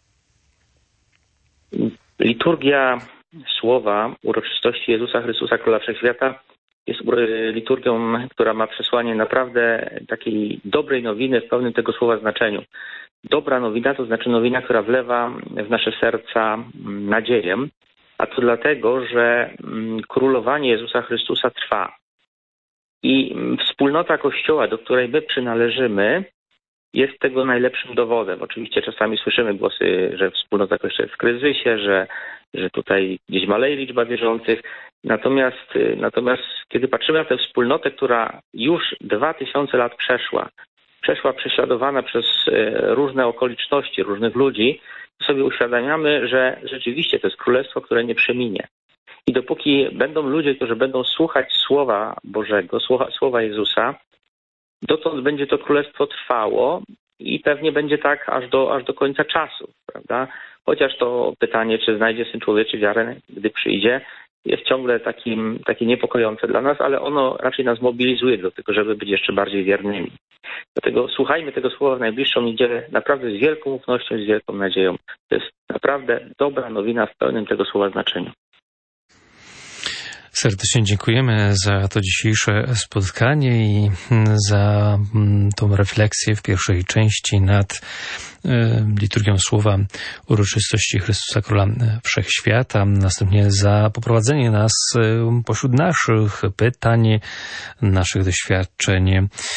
Liturgia słowa uroczystości Jezusa Chrystusa, Króla Wszechświata, jest liturgią, która ma przesłanie naprawdę takiej dobrej nowiny w pełnym tego słowa znaczeniu. Dobra nowina to znaczy nowina, która wlewa w nasze serca nadzieję, a to dlatego, że królowanie Jezusa Chrystusa trwa. I wspólnota Kościoła, do której my przynależymy, jest tego najlepszym dowodem. Oczywiście czasami słyszymy głosy, że wspólnota Kościoła jest w kryzysie, że tutaj gdzieś maleje liczba wierzących. Natomiast kiedy patrzymy na tę wspólnotę, która już 2000 lat przeszła prześladowana przez różne okoliczności, różnych ludzi, to sobie uświadamiamy, że rzeczywiście to jest królestwo, które nie przeminie. I dopóki będą ludzie, którzy będą słuchać Słowa Bożego, Słowa Jezusa, dotąd będzie to królestwo trwało i pewnie będzie tak aż do końca czasu, prawda? Chociaż to pytanie, czy znajdzie Syn Człowieczy wiarę, gdy przyjdzie, jest ciągle takie niepokojące dla nas, ale ono raczej nas mobilizuje do tego, żeby być jeszcze bardziej wiernymi. Dlatego słuchajmy tego słowa w najbliższą niedzielę naprawdę z wielką ufnością, z wielką nadzieją. To jest naprawdę dobra nowina w pełnym tego słowa znaczeniu. Serdecznie dziękujemy za to dzisiejsze spotkanie i za tą refleksję w pierwszej części nad liturgią słowa uroczystości Chrystusa Króla Wszechświata. Następnie za poprowadzenie nas pośród naszych pytań, naszych doświadczeń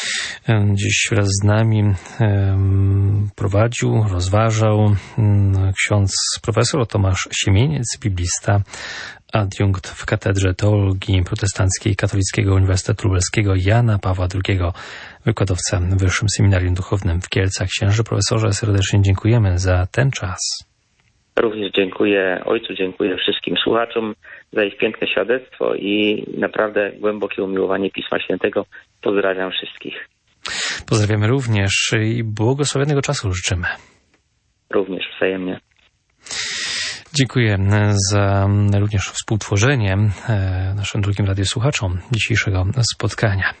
dziś wraz z nami prowadził, rozważał ksiądz profesor Tomasz Siemieniec, biblista, adiunkt w Katedrze Teologii Protestanckiej Katolickiego Uniwersytetu Lubelskiego Jana Pawła II, wykładowca w Wyższym Seminarium Duchownym w Kielcach. Księże profesorze, serdecznie dziękujemy za ten czas. Również dziękuję ojcu, dziękuję wszystkim słuchaczom za ich piękne świadectwo i naprawdę głębokie umiłowanie Pisma Świętego. Pozdrawiam wszystkich. Pozdrawiamy również i błogosławionego czasu życzymy. Również wzajemnie. Dziękuję za również współtworzenie naszym drugim radiosłuchaczom dzisiejszego spotkania.